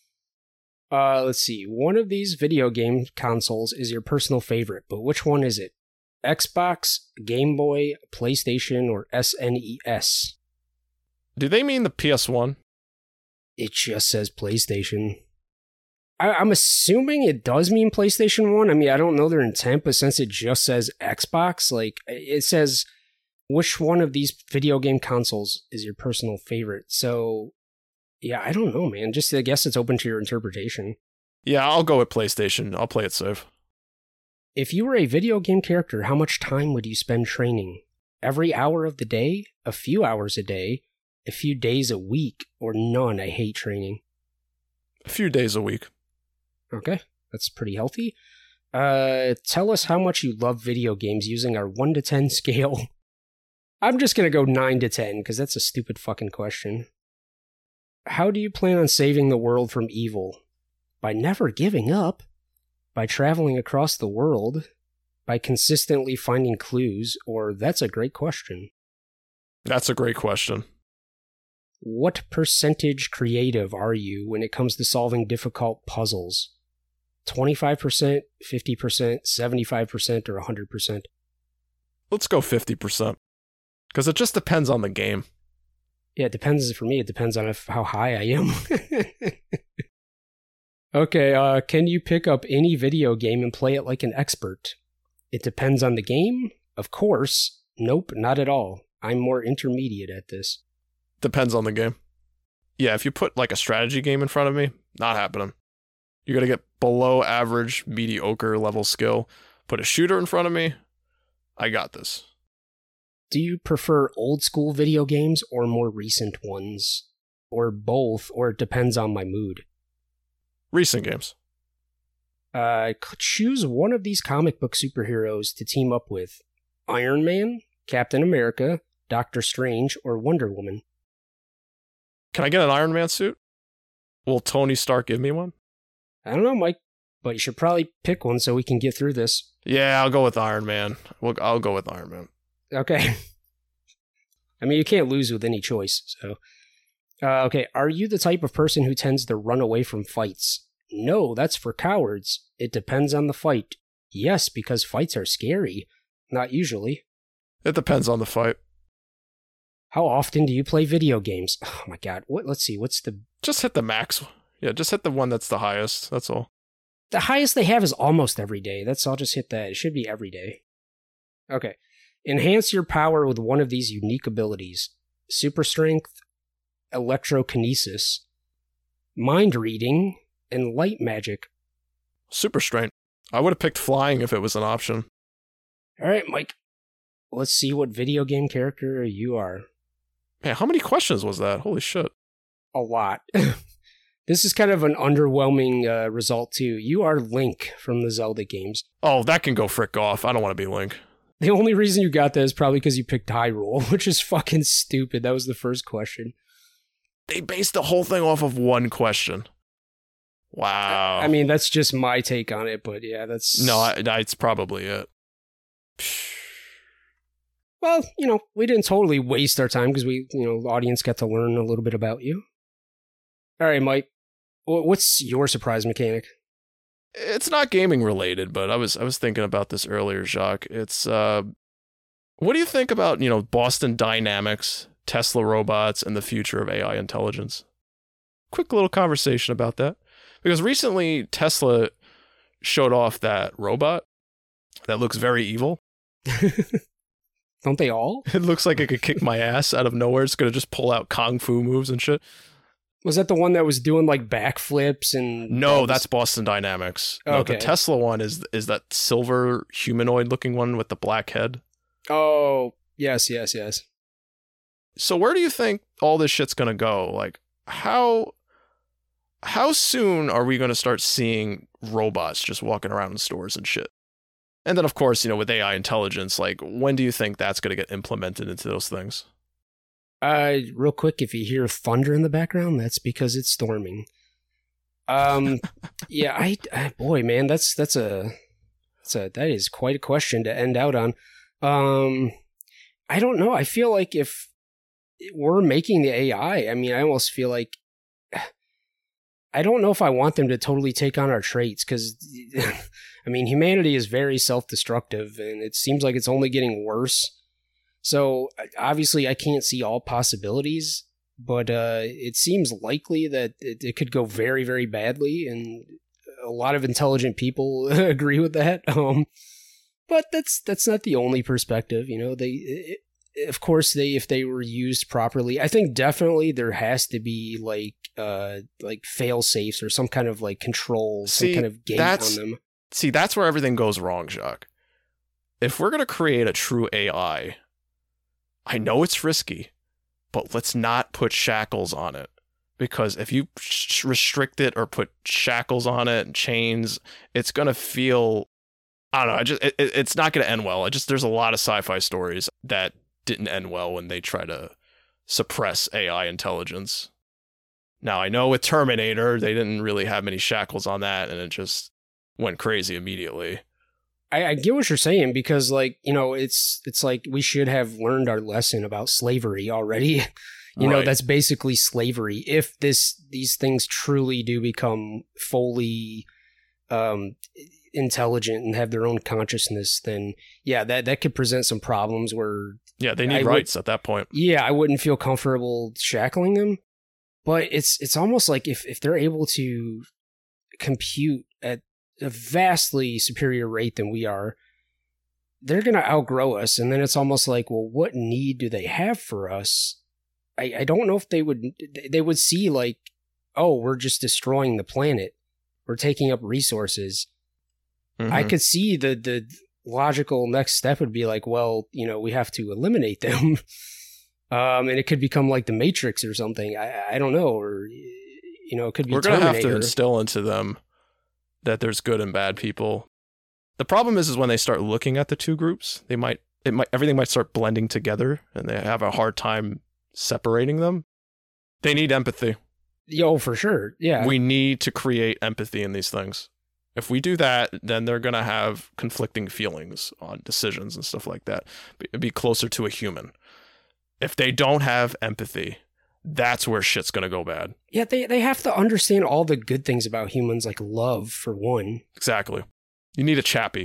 Uh, let's see. One of these video game consoles is your personal favorite, but which one is it? Xbox, Game Boy, PlayStation, or S N E S? Do they mean the P S one? It just says PlayStation. I, I'm assuming it does mean PlayStation one. I mean, I don't know their intent, but since it just says Xbox, like, it says, which one of these video game consoles is your personal favorite? So, yeah, I don't know, man. Just, I guess it's open to your interpretation. Yeah, I'll go with PlayStation. I'll play it safe. If you were a video game character, how much time would you spend training? Every hour of the day? A few hours a day? A few days a week? Or none? I hate training. A few days a week. Okay, that's pretty healthy. Uh, tell us how much you love video games using our one to ten scale. I'm just gonna go nine to ten, because that's a stupid fucking question. How do you plan on saving the world from evil? By never giving up? By traveling across the world? By consistently finding clues? Or that's a great question. That's a great question. What percentage creative are you when it comes to solving difficult puzzles? twenty-five percent, fifty percent, seventy-five percent, or one hundred percent? Let's go fifty percent. Because it just depends on the game. Yeah, it depends. For me, it depends on if, how high I am. Okay, uh, can you pick up any video game and play it like an expert? It depends on the game? Of course. Nope, not at all. I'm more intermediate at this. Depends on the game. Yeah, if you put like a strategy game in front of me, not happening. You're going to get below average, mediocre level skill. Put a shooter in front of me, I got this. Do you prefer old school video games or more recent ones? Or both, or it depends on my mood? Recent games. Uh, choose one of these comic book superheroes to team up with. Iron Man, Captain America, Doctor Strange, or Wonder Woman. Can I get an Iron Man suit? Will Tony Stark give me one? I don't know, Mike, but you should probably pick one so we can get through this. Yeah, I'll go with Iron Man. We'll, I'll go with Iron Man. Okay. I mean, you can't lose with any choice, so... Uh, okay, are you the type of person who tends to run away from fights? No, that's for cowards. It depends on the fight. Yes, because fights are scary. Not usually. It depends on the fight. How often do you play video games? Oh my god, what? Let's see, what's the... Just hit the max. Yeah, just hit the one that's the highest, that's all. The highest they have is almost every day. That's I'll just hit that. It should be every day. Okay. Enhance your power with one of these unique abilities. Super strength, electrokinesis, mind reading, and light magic. Super strength. I would have picked flying if it was an option. Alright, Mike. Let's see what video game character you are. Man, how many questions was that? Holy shit. A lot. This is kind of an underwhelming uh, result, too. You are Link from the Zelda games. Oh, that can go frick off. I don't want to be Link. The only reason you got that is probably because you picked Hyrule, which is fucking stupid. That was the first question. They based the whole thing off of one question. Wow. I mean, that's just my take on it, but yeah, that's... No, I, that's probably it. Well, you know, we didn't totally waste our time because we, you know, the audience got to learn a little bit about you. All right, Mike, what's your surprise mechanic? It's not gaming related, but I was I was thinking about this earlier, Jacques. It's, uh... what do you think about, you know, Boston Dynamics Tesla robots, and the future of A I intelligence. Quick little conversation about that. Because recently Tesla showed off that robot that looks very evil. Don't they all? It looks like it could kick my ass out of nowhere. It's going to just pull out kung fu moves and shit. Was that the one that was doing like backflips and... No, was... that's Boston Dynamics. No, okay. The Tesla one is is that silver humanoid looking one with the black head. Oh, yes, yes, yes. So where do you think all this shit's going to go? Like, how how soon are we going to start seeing robots just walking around in stores and shit? And then, of course, you know, with A I intelligence, like, when do you think that's going to get implemented into those things? Uh, real quick, if you hear thunder in the background, that's because it's storming. Um, yeah, I, I, boy, man, that's that's a, that's a that is quite a question to end out on. Um, I don't know. I feel like if we're making the A I, I mean, I almost feel like I don't know if I want them to totally take on our traits because. I mean, humanity is very self-destructive, and it seems like it's only getting worse. So, obviously, I can't see all possibilities, but uh, it seems likely that it, it could go very, very badly, and a lot of intelligent people agree with that. Um, but that's that's not the only perspective, you know. They, it, of course, they if they were used properly, I think definitely there has to be like uh, like fail safes or some kind of like control, See, some kind of gate on them. See, that's where everything goes wrong, Jacques. If we're going to create a true A I, I know it's risky, but let's not put shackles on it. Because if you sh- restrict it or put shackles on it and chains, it's going to feel, I don't know, I just it, it's not going to end well. I just There's a lot of sci-fi stories that didn't end well when they try to suppress A I intelligence. Now, I know with Terminator, they didn't really have many shackles on that, and it just went crazy immediately. I, I get what you're saying because, like, you know, it's it's like we should have learned our lesson about slavery already. you right. know, that's basically slavery. If this these things truly do become fully um, intelligent and have their own consciousness, then yeah, that that could present some problems where yeah, they need I rights would, at that point. Yeah, I wouldn't feel comfortable shackling them. But it's it's almost like if if they're able to compute at a vastly superior rate than we are, they're going to outgrow us. And then it's almost like, well, what need do they have for us? I, I don't know if they would, they would see like, oh, we're just destroying the planet. We're taking up resources. Mm-hmm. I could see the, the logical next step would be like, well, you know, we have to eliminate them. um, and it could become like the Matrix or something. I, I don't know. Or, you know, it could be We're going to have to instill into them that there's good and bad people. The problem is, is when they start looking at the two groups, they might, it might, everything might start blending together, and they have a hard time separating them. They need empathy. Yo, for sure. Yeah. We need to create empathy in these things. If we do that, then they're going to have conflicting feelings on decisions and stuff like that. Be, be closer to a human. If they don't have empathy, that's where shit's going to go bad. Yeah, they, they have to understand all the good things about humans, like love, for one. Exactly. You need a Chappie.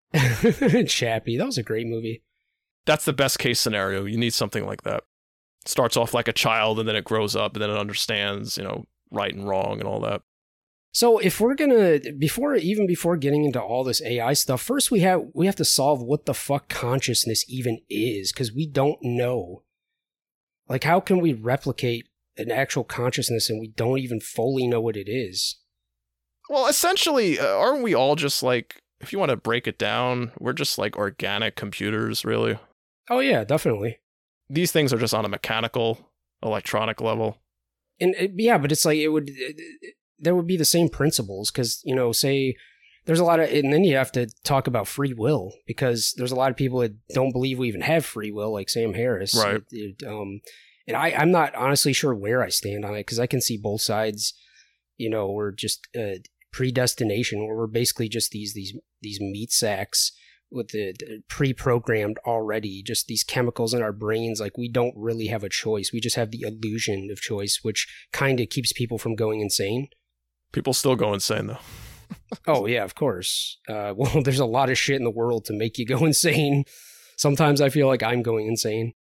Chappie. That was a great movie. That's the best case scenario. You need something like that. Starts off like a child, and then it grows up, and then it understands, you know, right and wrong and all that. So if we're going to, before, even before getting into all this A I stuff, first we have, we have to solve what the fuck consciousness even is, because we don't know. Like, how can we replicate an actual consciousness and we don't even fully know what it is? Well, essentially, uh, aren't we all just like, if you want to break it down, we're just like organic computers, really? Oh, yeah, definitely. These things are just on a mechanical, electronic level. And it, yeah, but it's like, it would, it, it, there would be the same principles because, you know, say there's a lot of, and then you have to talk about free will because there's a lot of people that don't believe we even have free will, like Sam Harris. Right. It, it, um, and I, I'm not honestly sure where I stand on it because I can see both sides. You know, we're just uh, predestination, where we're basically just these these these meat sacks with the, the pre-programmed already, just these chemicals in our brains. Like, we don't really have a choice. We just have the illusion of choice, which kind of keeps people from going insane. People still go insane, though. Oh, yeah, of course. Uh, well, there's a lot of shit in the world to make you go insane. Sometimes I feel like I'm going insane.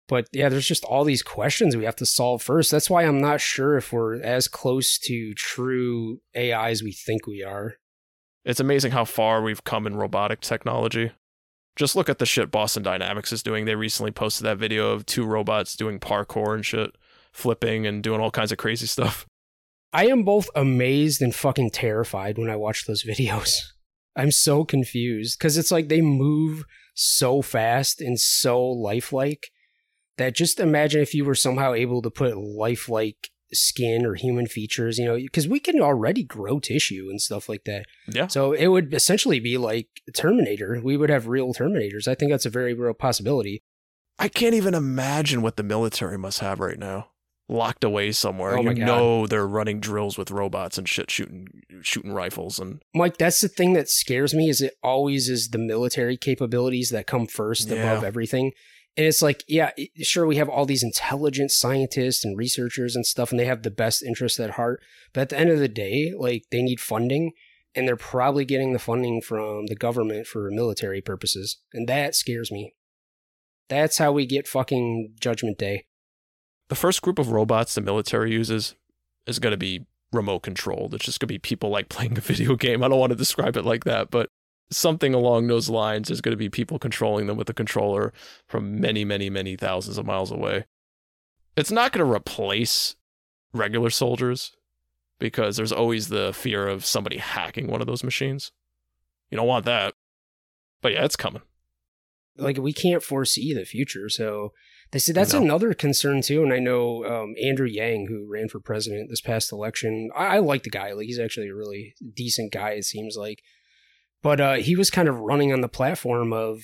But yeah, there's just all these questions we have to solve first. That's why I'm not sure if we're as close to true A I as we think we are. It's amazing how far we've come in robotic technology. Just look at the shit Boston Dynamics is doing. They recently posted that video of two robots doing parkour and shit, flipping and doing all kinds of crazy stuff. I am both amazed and fucking terrified when I watch those videos. I'm so confused because it's like they move so fast and so lifelike that just imagine if you were somehow able to put lifelike skin or human features, you know, because we can already grow tissue and stuff like that. Yeah. So it would essentially be like Terminator. We would have real Terminators. I think that's a very real possibility. I can't even imagine what the military must have right now. Locked away somewhere. Oh my you God. know they're running drills with robots and shit, shooting shooting rifles. And Mike, that's the thing that scares me is it always is the military capabilities that come first Yeah. above everything. And it's like, yeah, sure, we have all these intelligent scientists and researchers and stuff, and they have the best interests at heart. But at the end of the day, like, they need funding, and they're probably getting the funding from the government for military purposes. And that scares me. That's how we get fucking Judgment Day. the first group of robots the military uses is going to be remote controlled. It's just going to be people like playing a video game. I don't want to describe it like that, but something along those lines is going to be people controlling them with a controller from many, many, many thousands of miles away. It's not going to replace regular soldiers because there's always the fear of somebody hacking one of those machines. You don't want that. But yeah, it's coming. Like, we can't foresee the future, so they said that's No. another concern too. And I know um, Andrew Yang, who ran for president this past election, I, I like the guy. Like, he's actually a really decent guy, it seems like. But uh, he was kind of running on the platform of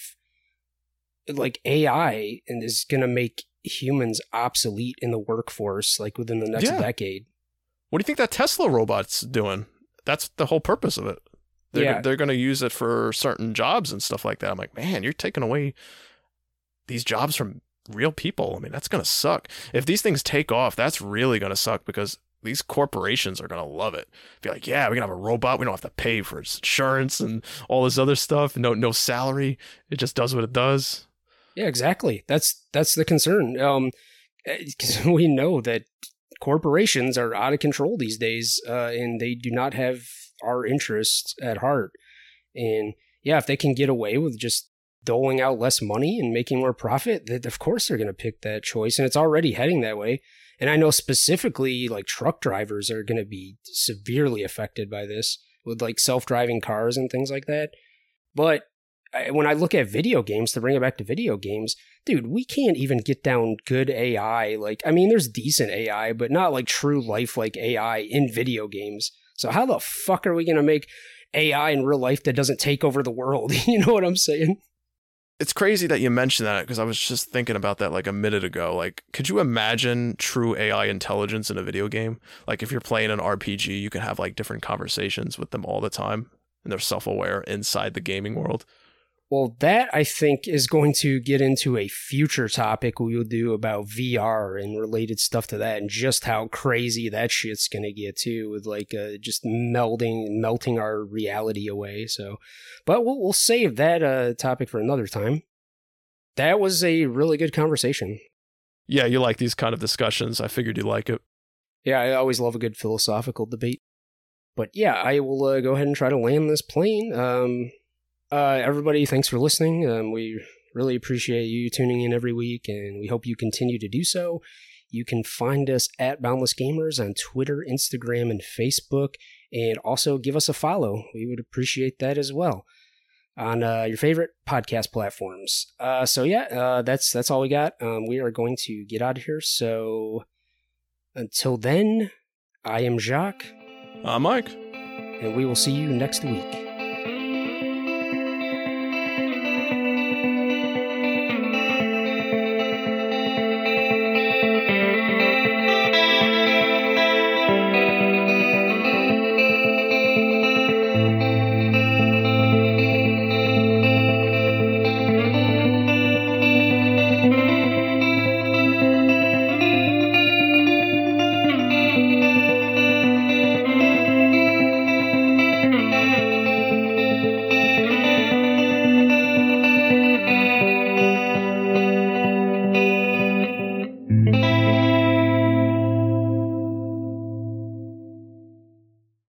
like A I and is going to make humans obsolete in the workforce, like within the next Yeah. decade. What do you think that Tesla robot's doing? That's the whole purpose of it. They're, Yeah. they're going to use it for certain jobs and stuff like that. I'm like, man, you're taking away these jobs from real people. I mean, that's going to suck. If these things take off, that's really going to suck because these corporations are going to love it. Be like, yeah, we can have a robot. We don't have to pay for its insurance and all this other stuff. No, no salary. It just does what it does. Yeah, exactly. That's that's the concern. Um, 'cause we know that corporations are out of control these days, uh, and they do not have our interests at heart. And yeah, if they can get away with just doling out less money and making more profit, then of course they're going to pick that choice, and it's already heading that way. And I know specifically, like, truck drivers are going to be severely affected by this with like self-driving cars and things like that. But I, when I look at video games, to bring it back to video games, dude, we can't even get down good A I. Like, I mean, there's decent A I, but not like true life like A I in video games. So how the fuck are we going to make A I in real life that doesn't take over the world? You know what I'm saying? It's crazy that you mentioned that because I was just thinking about that like a minute ago. Like, could you imagine true A I intelligence in a video game? Like, if you're playing an R P G, you can have like different conversations with them all the time and they're self-aware inside the gaming world. Well, that I think is going to get into a future topic we will do about V R and related stuff to that, and just how crazy that shit's going to get too, with like uh, just melding, melting our reality away. So, but we'll we'll save that uh, topic for another time. That was a really good conversation. Yeah, you like these kind of discussions. I figured you'd like it. Yeah, I always love a good philosophical debate. But yeah, I will uh, go ahead and try to land this plane. Um, Uh, everybody, thanks for listening. Um, we really appreciate you tuning in every week, and we hope you continue to do so. You can find us at Boundless Gamers on Twitter, Instagram, and Facebook, and also give us a follow. We would appreciate that as well on uh, your favorite podcast platforms. Uh, so yeah, uh, that's that's all we got. Um, we are going to get out of here. So until then, I am Jacques, I'm Mike. and we will see you next week.